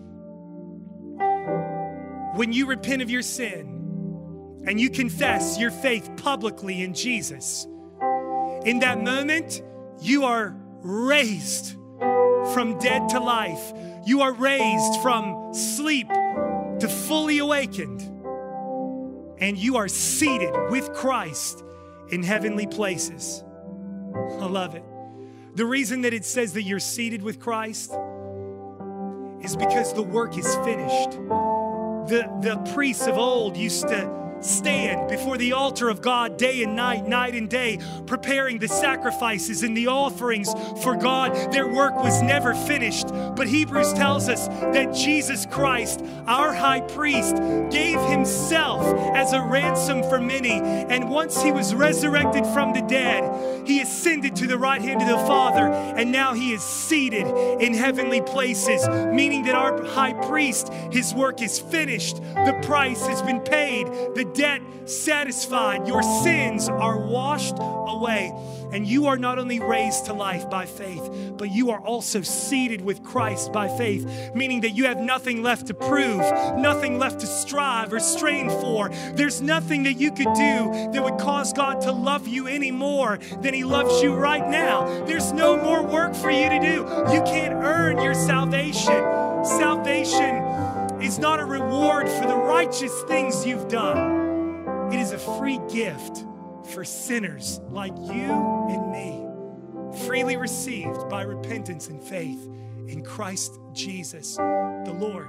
When you repent of your sin and you confess your faith publicly in Jesus, in that moment, you are raised from dead to life. You are raised from sleep to fully awakened. And you are seated with Christ in heavenly places. I love it. The reason that it says that you're seated with Christ is because the work is finished. The priests of old used to stand before the altar of God day and night, night and day, preparing the sacrifices and the offerings for God. Their work was never finished. But Hebrews tells us that Jesus Christ, our high priest, gave Himself as a ransom for many. And once He was resurrected from the dead, He ascended to the right hand of the Father, and now He is seated in heavenly places, meaning that our high priest, His work is finished. The price has been paid. The debt satisfied. Your sins are washed away. And you are not only raised to life by faith, but you are also seated with Christ by faith, meaning that you have nothing left to prove, nothing left to strive or strain for. There's nothing that you could do that would cause God to love you any more than He loves you right now. There's no more work for you to do. You can't earn your salvation. Salvation is not a reward for the righteous things you've done. It is a free gift for sinners like you and me, freely received by repentance and faith in Christ Jesus the Lord.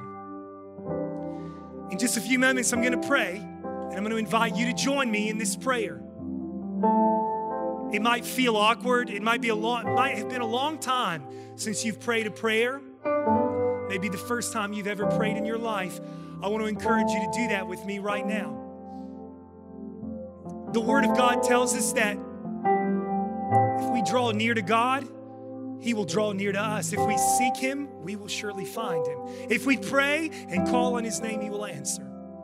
In just a few moments, I'm going to pray, and I'm going to invite you to join me in this prayer. It might feel awkward. It might have been a long time since you've prayed a prayer. Maybe the first time you've ever prayed in your life. I want to encourage you to do that with me right now. The Word of God tells us that if we draw near to God, He will draw near to us. If we seek Him, we will surely find Him. If we pray and call on His name, He will answer.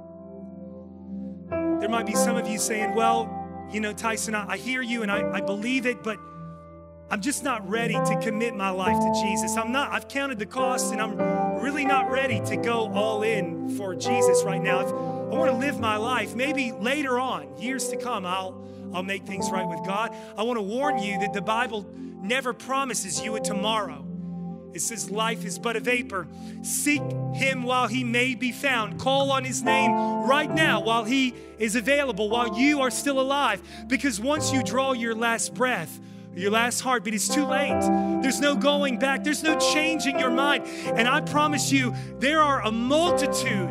There might be some of you saying, well, you know, Tyson, I hear you and I believe it, but I'm just not ready to commit my life to Jesus. I've counted the cost and I'm really not ready to go all in for Jesus right now. I want to live my life. Maybe later on, years to come, I'll make things right with God. I want to warn you that the Bible never promises you a tomorrow. It says life is but a vapor. Seek Him while He may be found. Call on His name right now while He is available, while you are still alive. Because once you draw your last breath, your last heartbeat, it's too late. There's no going back. There's no changing your mind. And I promise you, there are a multitude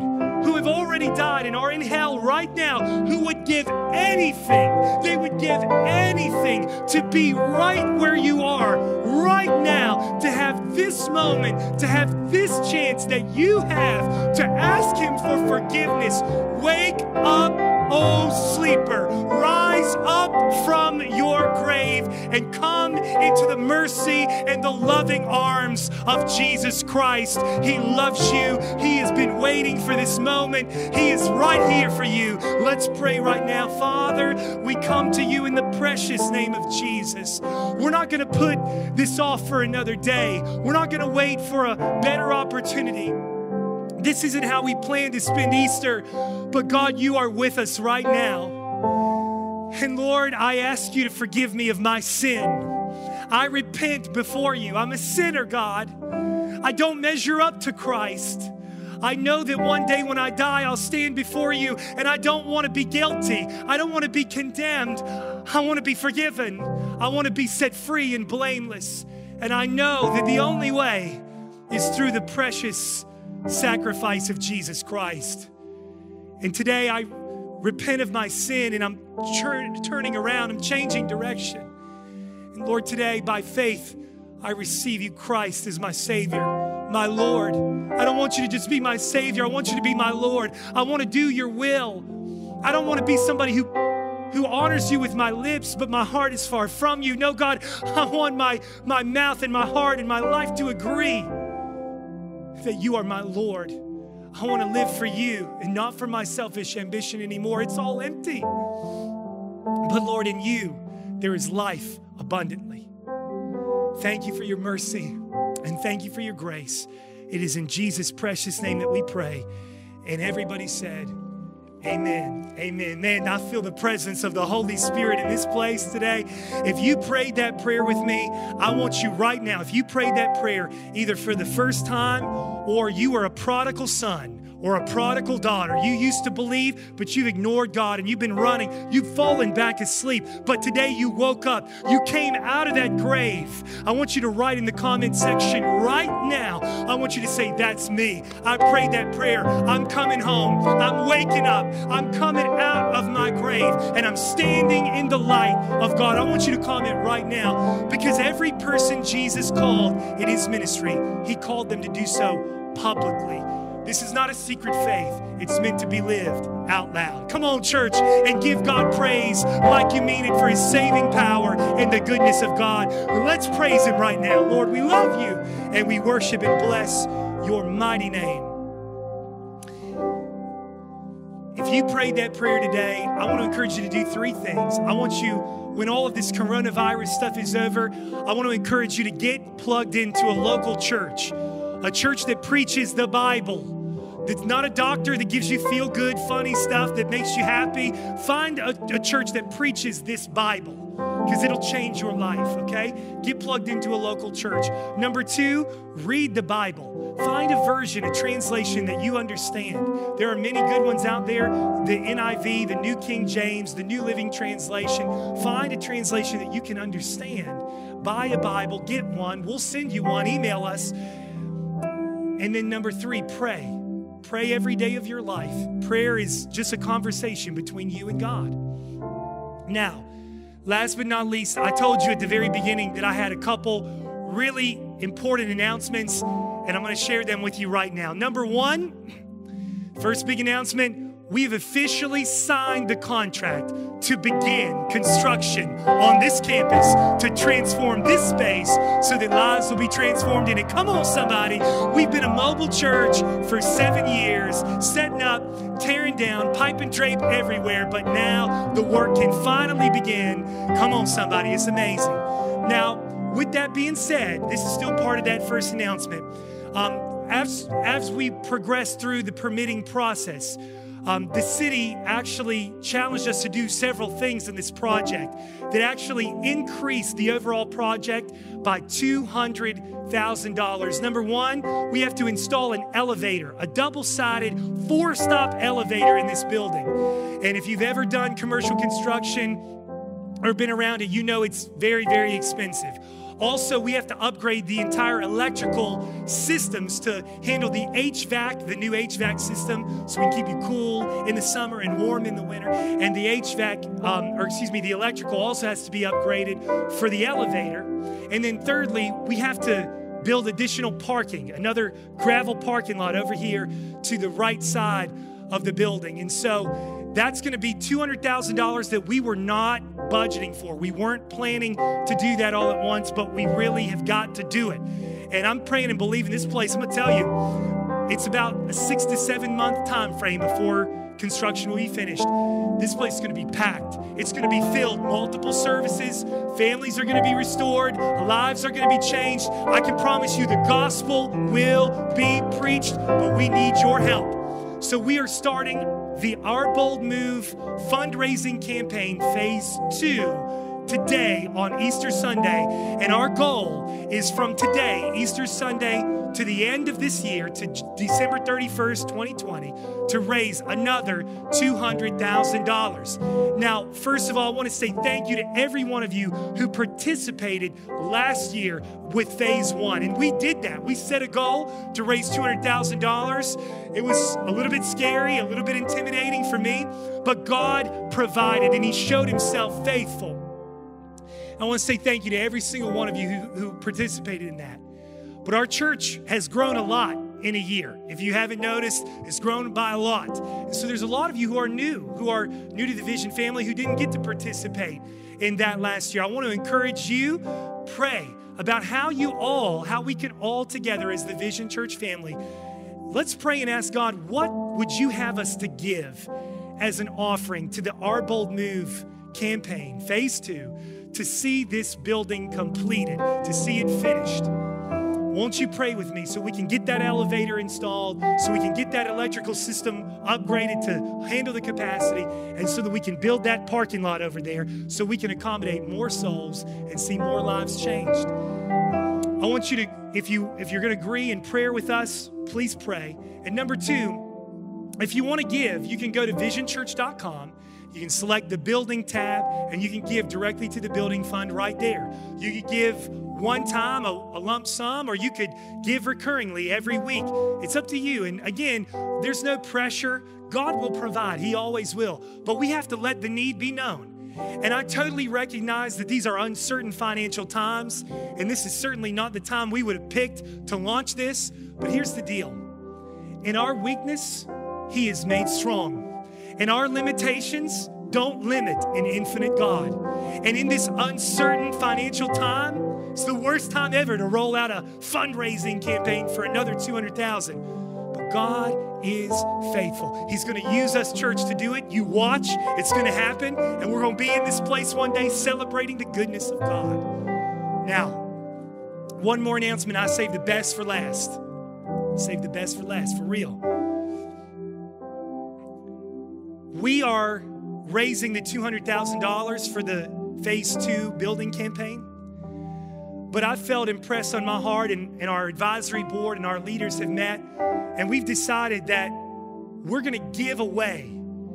who have already died and are in hell right now, who would give anything, they would give anything to be right where you are right now, to have this moment, to have this chance that you have to ask Him for forgiveness. Wake up, oh sleeper. Rise up from your grave and come into the mercy and the loving arms of Jesus Christ. He loves you. He has been waiting for this moment. He is right here for you. Let's pray right now. Father, we come to you in the precious name of Jesus. We're not going to put this off for another day. We're not going to wait for a better opportunity. This isn't how we plan to spend Easter, but God, you are with us right now. And Lord, I ask you to forgive me of my sin. I repent before you. I'm a sinner, God. I don't measure up to Christ. I know that one day when I die, I'll stand before you, and I don't want to be guilty. I don't want to be condemned. I want to be forgiven. I want to be set free and blameless. And I know that the only way is through the precious sacrifice of Jesus Christ. And today I repent of my sin, and I'm turning around. I'm changing direction. And Lord, today by faith, I receive you, Christ, as my Savior, my Lord. I don't want you to just be my Savior. I want you to be my Lord. I want to do your will. I don't want to be somebody who honors you with my lips, but my heart is far from you. No, God, I want my mouth and my heart and my life to agree that you are my Lord. I want to live for you and not for my selfish ambition anymore. It's all empty. But Lord, in you, there is life abundantly. Thank you for your mercy and thank you for your grace. It is in Jesus' precious name that we pray. And everybody said, amen. Amen. Man, I feel the presence of the Holy Spirit in this place today. If you prayed that prayer with me, I want you right now, if you prayed that prayer either for the first time or you were a prodigal son or a prodigal daughter, you used to believe, but you've ignored God and you've been running, you've fallen back asleep, but today you woke up, you came out of that grave. I want you to write in the comment section right now, I want you to say, that's me. I prayed that prayer. I'm coming home. I'm waking up. I'm coming out of my grave and I'm standing in the light of God. I want you to comment right now, because every person Jesus called in his ministry, he called them to do so publicly. This is not a secret faith. It's meant to be lived out loud. Come on, church, and give God praise like you mean it for his saving power and the goodness of God. Let's praise him right now. Lord, we love you and we worship and bless your mighty name. If you prayed that prayer today, I want to encourage you to do three things. I want you, when all of this coronavirus stuff is over, I want to encourage you to get plugged into a local church, a church that preaches the Bible. It's not a doctor that gives you feel good, funny stuff that makes you happy. Find a church that preaches this Bible, because it'll change your life, okay? Get plugged into a local church. Number two, read the Bible. Find a version, a translation that you understand. There are many good ones out there, the NIV, the New King James, the New Living Translation. Find a translation that you can understand. Buy a Bible, get one. We'll send you one, email us. And then number three, pray. Pray every day of your life. Prayer is just a conversation between you and God. Now, last but not least, I told you at the very beginning that I had a couple really important announcements, and I'm going to share them with you right now. Number one, first big announcement, we have officially signed the contract to begin construction on this campus to transform this space so that lives will be transformed in it. Come on, somebody. We've been a mobile church for 7 years, setting up, tearing down, pipe and drape everywhere, but now the work can finally begin. Come on, somebody. It's amazing. Now, with that being said, this is still part of that first announcement. As we progress through the permitting process, the city actually challenged us to do several things in this project that actually increased the overall project by $200,000. Number one, we have to install an elevator, a double-sided 4-stop elevator in this building. And if you've ever done commercial construction or been around it, you know it's very, very expensive. Also, we have to upgrade the entire electrical systems to handle the HVAC, the new HVAC system, so we can keep you cool in the summer and warm in the winter. And the the electrical also has to be upgraded for the elevator. And then thirdly, we have to build additional parking, another gravel parking lot over here to the right side of the building. And so that's going to be $200,000 that we were not budgeting for. We weren't planning to do that all at once, but we really have got to do it. And I'm praying and believing this place. I'm going to tell you, it's about a 6 to 7 month time frame before construction will be finished. This place is going to be packed. It's going to be filled. Multiple services. Families are going to be restored. Lives are going to be changed. I can promise you the gospel will be preached, but we need your help. So we are starting the Our Bold Move fundraising campaign, phase 2, today on Easter Sunday. And our goal is from today, Easter Sunday, to the end of this year, to December 31st, 2020, to raise another $200,000. Now, first of all, I want to say thank you to every one of you who participated last year with phase 1. And we did that. We set a goal to raise $200,000. It was a little bit scary, a little bit intimidating for me, but God provided and He showed Himself faithful. I want to say thank you to every single one of you who participated in that. But our church has grown a lot in a year. If you haven't noticed, it's grown by a lot. And so there's a lot of you who are new to the Vision family, who didn't get to participate in that last year. I want to encourage you, pray about how we can all together as the Vision Church family, let's pray and ask God, what would you have us to give as an offering to the Our Bold Move campaign, phase 2, to see this building completed, to see it finished? Won't you pray with me so we can get that elevator installed, so we can get that electrical system upgraded to handle the capacity, and so that we can build that parking lot over there so we can accommodate more souls and see more lives changed. I want you to, if you're going to agree in prayer with us, please pray. And number 2, if you want to give, you can go to visionchurch.com. You can select the building tab, and you can give directly to the building fund right there. You can give one time, a lump sum, or you could give recurringly every week. It's up to you. And again, there's no pressure. God will provide. He always will. But we have to let the need be known. And I totally recognize that these are uncertain financial times, and this is certainly not the time we would have picked to launch this. But here's the deal. In our weakness, He is made strong. And our limitations don't limit an infinite God. And in this uncertain financial time, it's the worst time ever to roll out a fundraising campaign for another $200,000. But God is faithful. He's going to use us, church, to do it. You watch. It's going to happen. And we're going to be in this place one day celebrating the goodness of God. Now, one more announcement. I saved the best for last. Save the best for last, for real. We are raising the $200,000 for the phase 2 building campaign. But I felt impressed on my heart, and our advisory board and our leaders have met, and we've decided that we're going to give away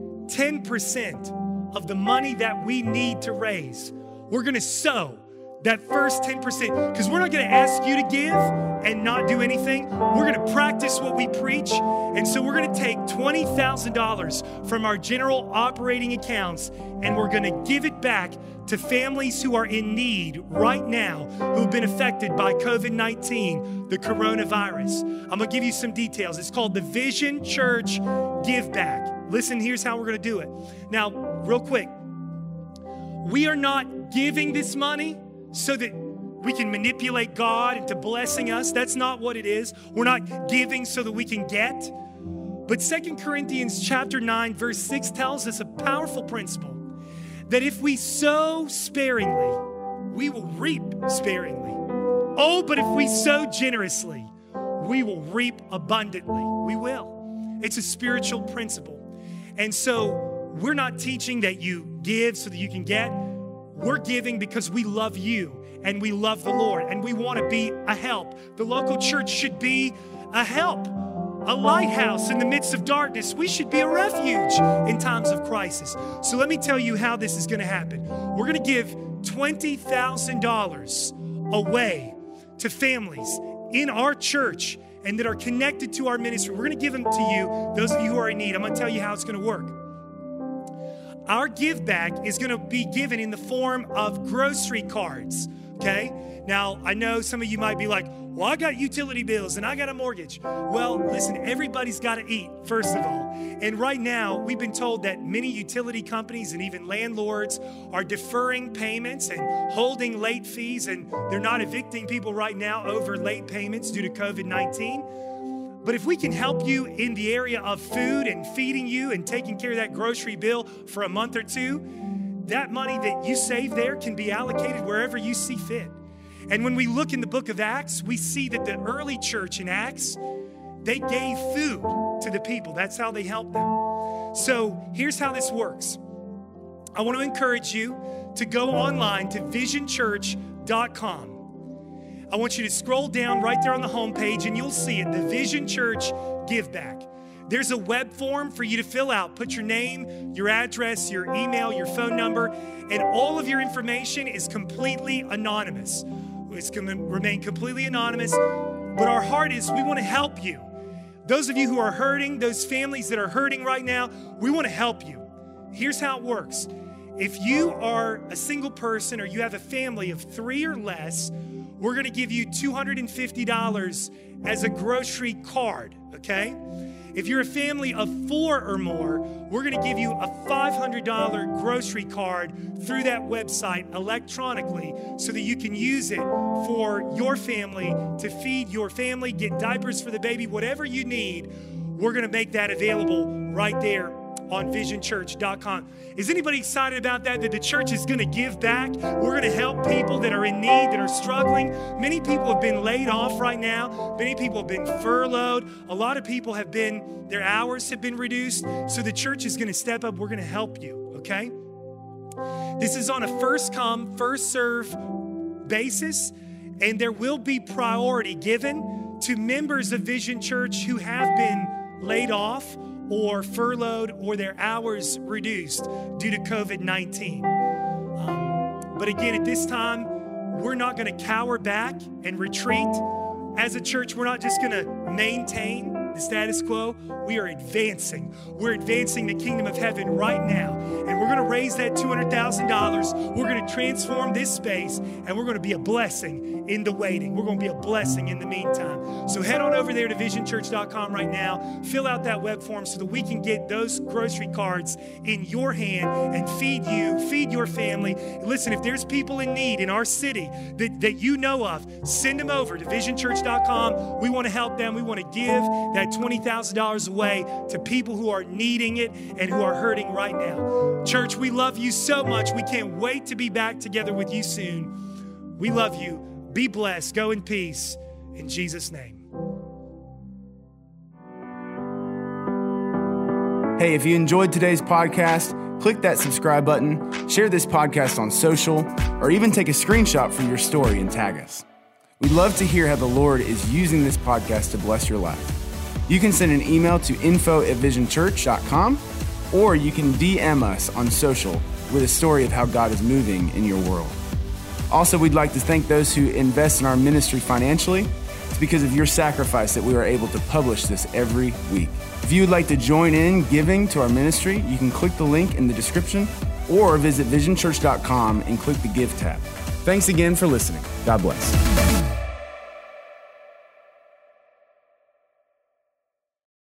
10% of the money that we need to raise. We're going to sow that first 10%, because we're not going to ask you to give and not do anything. We're going to practice what we preach. And so we're going to take $20,000 from our general operating accounts, and we're going to give it back to families who are in need right now, who have been affected by COVID-19, the coronavirus. I'm going to give you some details. It's called the Vision Church Give Back. Listen, here's how we're going to do it. Now, real quick, we are not giving this money so that we can manipulate God into blessing us. That's not what it is. We're not giving so that we can get. But 2 Corinthians chapter 9, verse 6 tells us a powerful principle, that if we sow sparingly, we will reap sparingly. Oh, but if we sow generously, we will reap abundantly. We will. It's a spiritual principle. And so we're not teaching that you give so that you can get. We're giving because we love you and we love the Lord and we want to be a help. The local church should be a help, a lighthouse in the midst of darkness. We should be a refuge in times of crisis. So let me tell you how this is going to happen. We're going to give $20,000 away to families in our church and that are connected to our ministry. We're going to give them to you, those of you who are in need. I'm going to tell you how it's going to work. Our give back is going to be given in the form of grocery cards, okay? Now, I know some of you might be like, well, I got utility bills and I got a mortgage. Well, listen, everybody's got to eat, first of all. And right now, we've been told that many utility companies and even landlords are deferring payments and holding late fees, and they're not evicting people right now over late payments due to COVID-19. But if we can help you in the area of food and feeding you and taking care of that grocery bill for a month or two, that money that you save there can be allocated wherever you see fit. And when we look in the book of Acts, we see that the early church in Acts, they gave food to the people. That's how they helped them. So here's how this works. I want to encourage you to go online to visionchurch.com. I want you to scroll down right there on the homepage and you'll see it, the Vision Church Give Back. There's a web form for you to fill out. Put your name, your address, your email, your phone number, and all of your information is completely anonymous. It's going to remain completely anonymous, but our heart is we want to help you. Those of you who are hurting, those families that are hurting right now, we want to help you. Here's how it works. If you are a single person or you have a family of 3 or less, we're going to give you $250 as a grocery card, okay? If you're a family of 4 or more, we're going to give you a $500 grocery card through that website electronically so that you can use it for your family to feed your family, get diapers for the baby, whatever you need. We're going to make that available right there on visionchurch.com. Is anybody excited about that the church is going to give back? We're going to help people that are in need, that are struggling. Many people have been laid off right now. Many people have been furloughed. A lot of people have been, their hours have been reduced. So the church is going to step up. We're going to help you, okay? This is on a first come, first serve basis, and there will be priority given to members of Vision Church who have been laid off or furloughed or their hours reduced due to COVID-19. But again, at this time, we're not going to cower back and retreat. As a church, we're not just going to maintain the status quo. We are advancing. We're advancing the kingdom of heaven right now. And we're going to raise that $200,000. We're going to transform this space, and we're going to be a blessing in the waiting. We're going to be a blessing in the meantime. So head on over there to visionchurch.com right now. Fill out that web form so that we can get those grocery cards in your hand and feed you, feed your family. Listen, if there's people in need in our city that you know of, send them over to visionchurch.com. We want to help them. We want to give that $20,000 away to people who are needing it and who are hurting right now. Church, we love you so much. We can't wait to be back together with you soon. We love you. Be blessed. Go in peace. In Jesus' name.
Hey, if you enjoyed today's podcast, click that subscribe button, share this podcast on social, or even take a screenshot for your story and tag us. We'd love to hear how the Lord is using this podcast to bless your life. You can send an email to info@visionchurch.com, or you can DM us on social with a story of how God is moving in your world. Also, we'd like to thank those who invest in our ministry financially. It's because of your sacrifice that we are able to publish this every week. If you would like to join in giving to our ministry, you can click the link in the description or visit visionchurch.com and click the Give tab. Thanks again for listening. God bless.